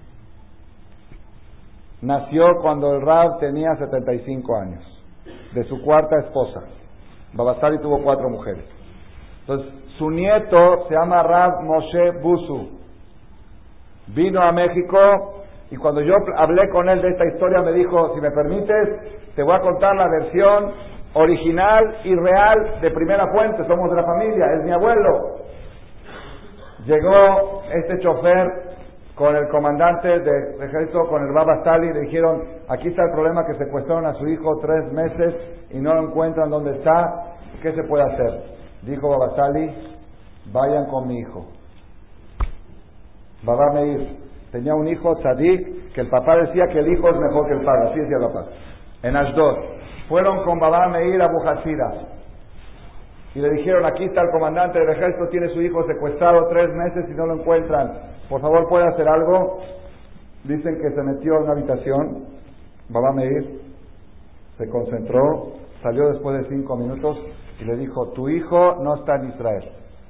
nació cuando el Rab tenía setenta y cinco años, de su cuarta esposa. Baba Sali tuvo cuatro mujeres. Entonces, su nieto se llama Rab Moshe Busu. Vino a México y cuando yo hablé con él de esta historia me dijo, si me permites, te voy a contar la versión original y real de primera fuente, somos de la familia, es mi abuelo. Llegó este chofer con el comandante de ejército, con el Baba Sali, y le dijeron, aquí está el problema, que secuestraron a su hijo tres meses y no lo encuentran dónde está, ¿qué se puede hacer? Dijo Baba Sali, vayan con mi hijo. Baba Meir tenía un hijo, Tzadik, que el papá decía que el hijo es mejor que el padre, así decía el papá. En Ashdod. Fueron con Baba Meir a Bujatzira y le dijeron, aquí está el comandante del ejército, tiene su hijo secuestrado tres meses y no lo encuentran, por favor puede hacer algo. Dicen que se metió en una habitación, Baba Meir se concentró, salió después de cinco minutos y le dijo, tu hijo no está en Israel,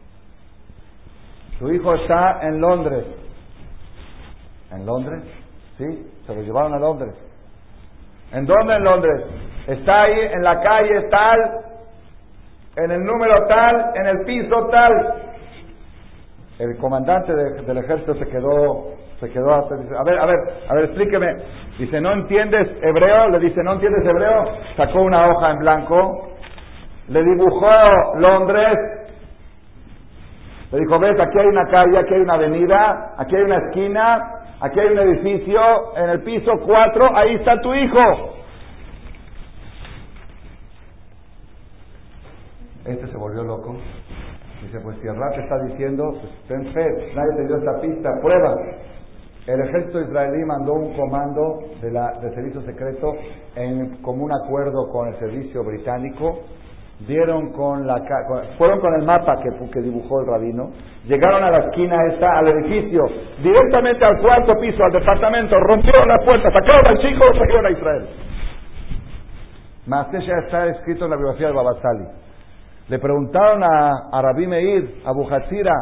tu hijo está en Londres. ¿En Londres? Sí, se lo llevaron a Londres. ¿En dónde en Londres? Está ahí en la calle tal, en el número tal, en el piso tal. El comandante de, del ejército se quedó, se quedó hasta, dice, a ver, a ver, a ver, explíqueme. Dice, ¿no entiendes hebreo? Le dice, ¿no entiendes hebreo? Sacó una hoja en blanco, le dibujó Londres, le dijo, ves, aquí hay una calle, aquí hay una avenida, aquí hay una esquina, aquí hay un edificio, en el piso cuatro, ahí está tu hijo. Este se volvió loco. Dice, pues si el Rab te está diciendo, pues ten fe, nadie te dio esta pista, prueba. El ejército israelí mandó un comando de la, de servicio secreto en común acuerdo con el servicio británico. Dieron con la con, fueron con el mapa que, que dibujó el rabino, llegaron a la esquina esta, al edificio, directamente al cuarto piso, al departamento, rompieron la puerta, sacaron al chico, lo trajeron a Israel. Mas ya está escrito en la biografía de Baba Sali. Le preguntaron a, a Rabbi Meir, a Bujatzira,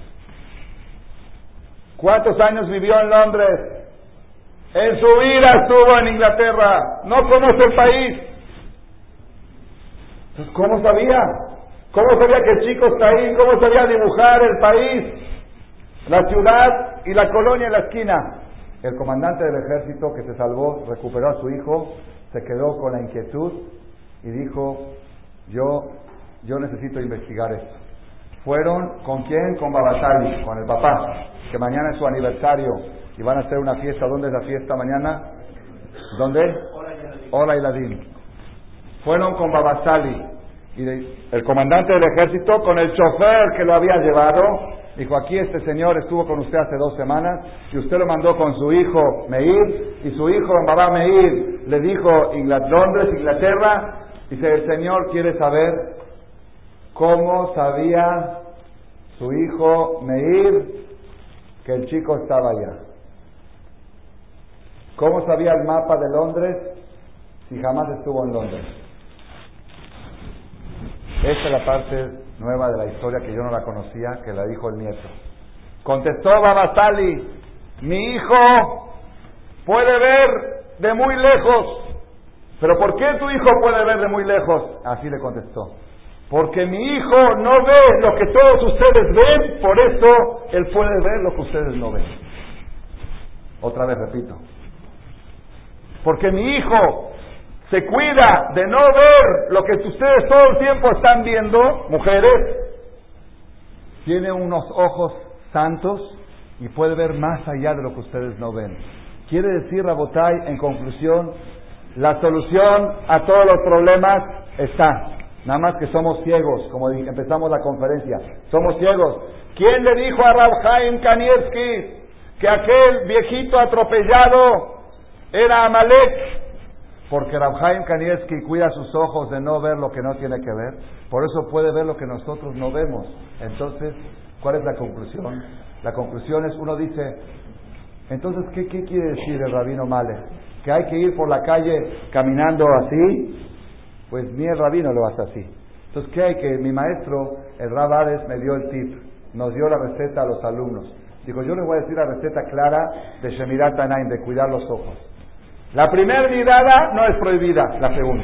¿cuántos años vivió en Londres? En su vida estuvo en Inglaterra, no conoce el país. Entonces, ¿cómo sabía? ¿Cómo sabía que el chico está ahí? ¿Cómo sabía dibujar el país, la ciudad y la colonia en la esquina? El comandante del ejército que se salvó, recuperó a su hijo, se quedó con la inquietud y dijo, yo, yo necesito investigar esto. Fueron, ¿con quién? Con Baba Sali, con el papá, que mañana es su aniversario y van a hacer una fiesta. ¿Dónde es la fiesta mañana? ¿Dónde? Ola y Ladín. Fueron con Baba Sali y de, el comandante del ejército con el chofer que lo había llevado, dijo, aquí este señor estuvo con usted hace dos semanas y usted lo mandó con su hijo Meir y su hijo Baba Meir le dijo Inglaterra, Londres, Inglaterra. Dice, el señor quiere saber cómo sabía su hijo Meir que el chico estaba allá. ¿Cómo sabía el mapa de Londres si jamás estuvo en Londres? Esta es la parte nueva de la historia que yo no la conocía, que la dijo el nieto. Contestó Baba Sali, mi hijo puede ver de muy lejos. ¿Pero por qué tu hijo puede ver de muy lejos? Así le contestó. Porque mi hijo no ve lo que todos ustedes ven, por eso él puede ver lo que ustedes no ven. Otra vez repito. Porque mi hijo se cuida de no ver lo que ustedes todo el tiempo están viendo, mujeres, tiene unos ojos santos y puede ver más allá de lo que ustedes no ven. Quiere decir, Rabotai, en conclusión, la solución a todos los problemas está. Nada más que somos ciegos, como empezamos la conferencia. Somos ciegos. ¿Quién le dijo a Rab Chaim Kanievski que aquel viejito atropellado era Amalek? Porque Rab Chaim Kanievski cuida sus ojos de no ver lo que no tiene que ver. Por eso puede ver lo que nosotros no vemos. Entonces, ¿cuál es la conclusión? La conclusión es, uno dice, entonces, ¿qué, qué quiere decir el rabino Malek? que hay que ir por la calle caminando así, pues ni el rabino lo hace así. Entonces, ¿qué hay que? Mi maestro, el Rab Hades, me dio el tip, nos dio la receta a los alumnos. Digo, yo les voy a decir la receta clara de Shemirat Anaim, de cuidar los ojos. La primera mirada no es prohibida, la segunda.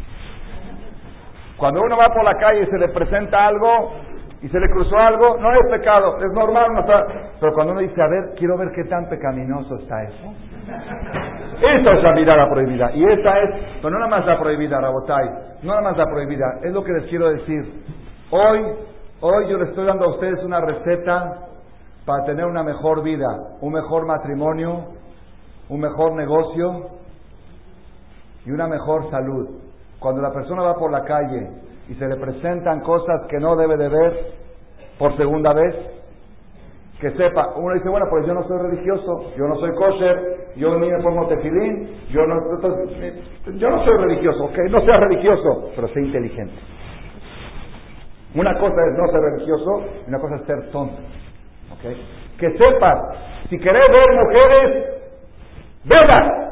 Cuando uno va por la calle y se le presenta algo y se le cruzó algo, no es pecado, es normal. No está... Pero cuando uno dice, a ver, quiero ver qué tan pecaminoso está eso. Esa es la mirada prohibida. Y esta es, pero no nada más la prohibida, Rabotai, no nada más la prohibida, es lo que les quiero decir. Hoy, hoy yo les estoy dando a ustedes una receta para tener una mejor vida, un mejor matrimonio, un mejor negocio y una mejor salud. Cuando la persona va por la calle y se le presentan cosas que no debe de ver por segunda vez, que sepa, uno dice, bueno, pues yo no soy religioso, yo no soy kosher, yo ni me pongo tefilín, yo no, yo no soy religioso, ok, no sea religioso, pero sé inteligente. Una cosa es no ser religioso y una cosa es ser tonto, ok. Que sepas, si querés ver mujeres, velas,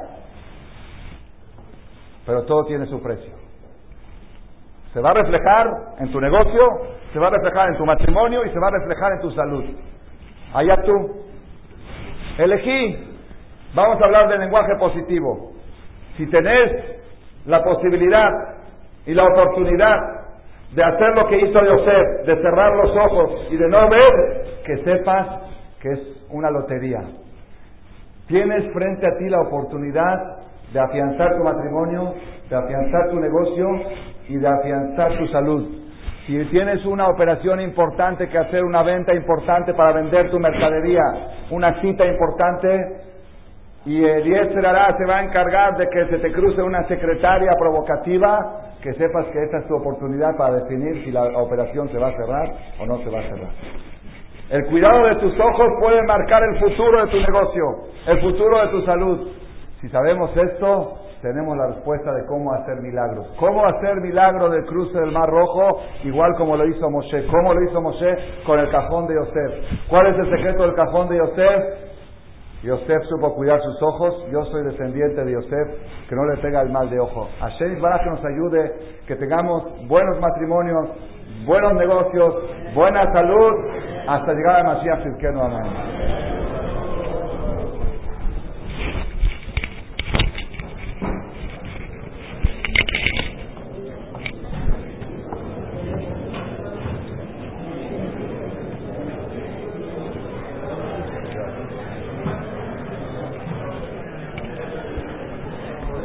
pero todo tiene su precio. Se va a reflejar en tu negocio, se va a reflejar en tu matrimonio y se va a reflejar en tu salud. Allá tú. Elegí. Vamos a hablar del lenguaje positivo. Si tenés la posibilidad y la oportunidad de hacer lo que hizo Yosef, de cerrar los ojos y de no ver, que sepas que es una lotería. Tienes frente a ti la oportunidad de afianzar tu matrimonio, de afianzar tu negocio y de afianzar tu salud. Si tienes una operación importante que hacer, una venta importante para vender tu mercadería, una cita importante, y el Yetzer Hará se va a encargar de que se te cruce una secretaria provocativa, que sepas que esta es tu oportunidad para definir si la operación se va a cerrar o no se va a cerrar. El cuidado de tus ojos puede marcar el futuro de tu negocio, el futuro de tu salud. Si sabemos esto, tenemos la respuesta de cómo hacer milagros. ¿Cómo hacer milagro del cruce del Mar Rojo? Igual como lo hizo Moshe. ¿Cómo lo hizo Moshe? Con el cajón de Yosef. ¿Cuál es el secreto del cajón de Yosef? Yosef supo cuidar sus ojos. Yo soy descendiente de Yosef, que no le pega el mal de ojo. Hashem Baraj que nos ayude, que tengamos buenos matrimonios, buenos negocios, buena salud, hasta llegar a Mashiach Tzidkenu. Amén.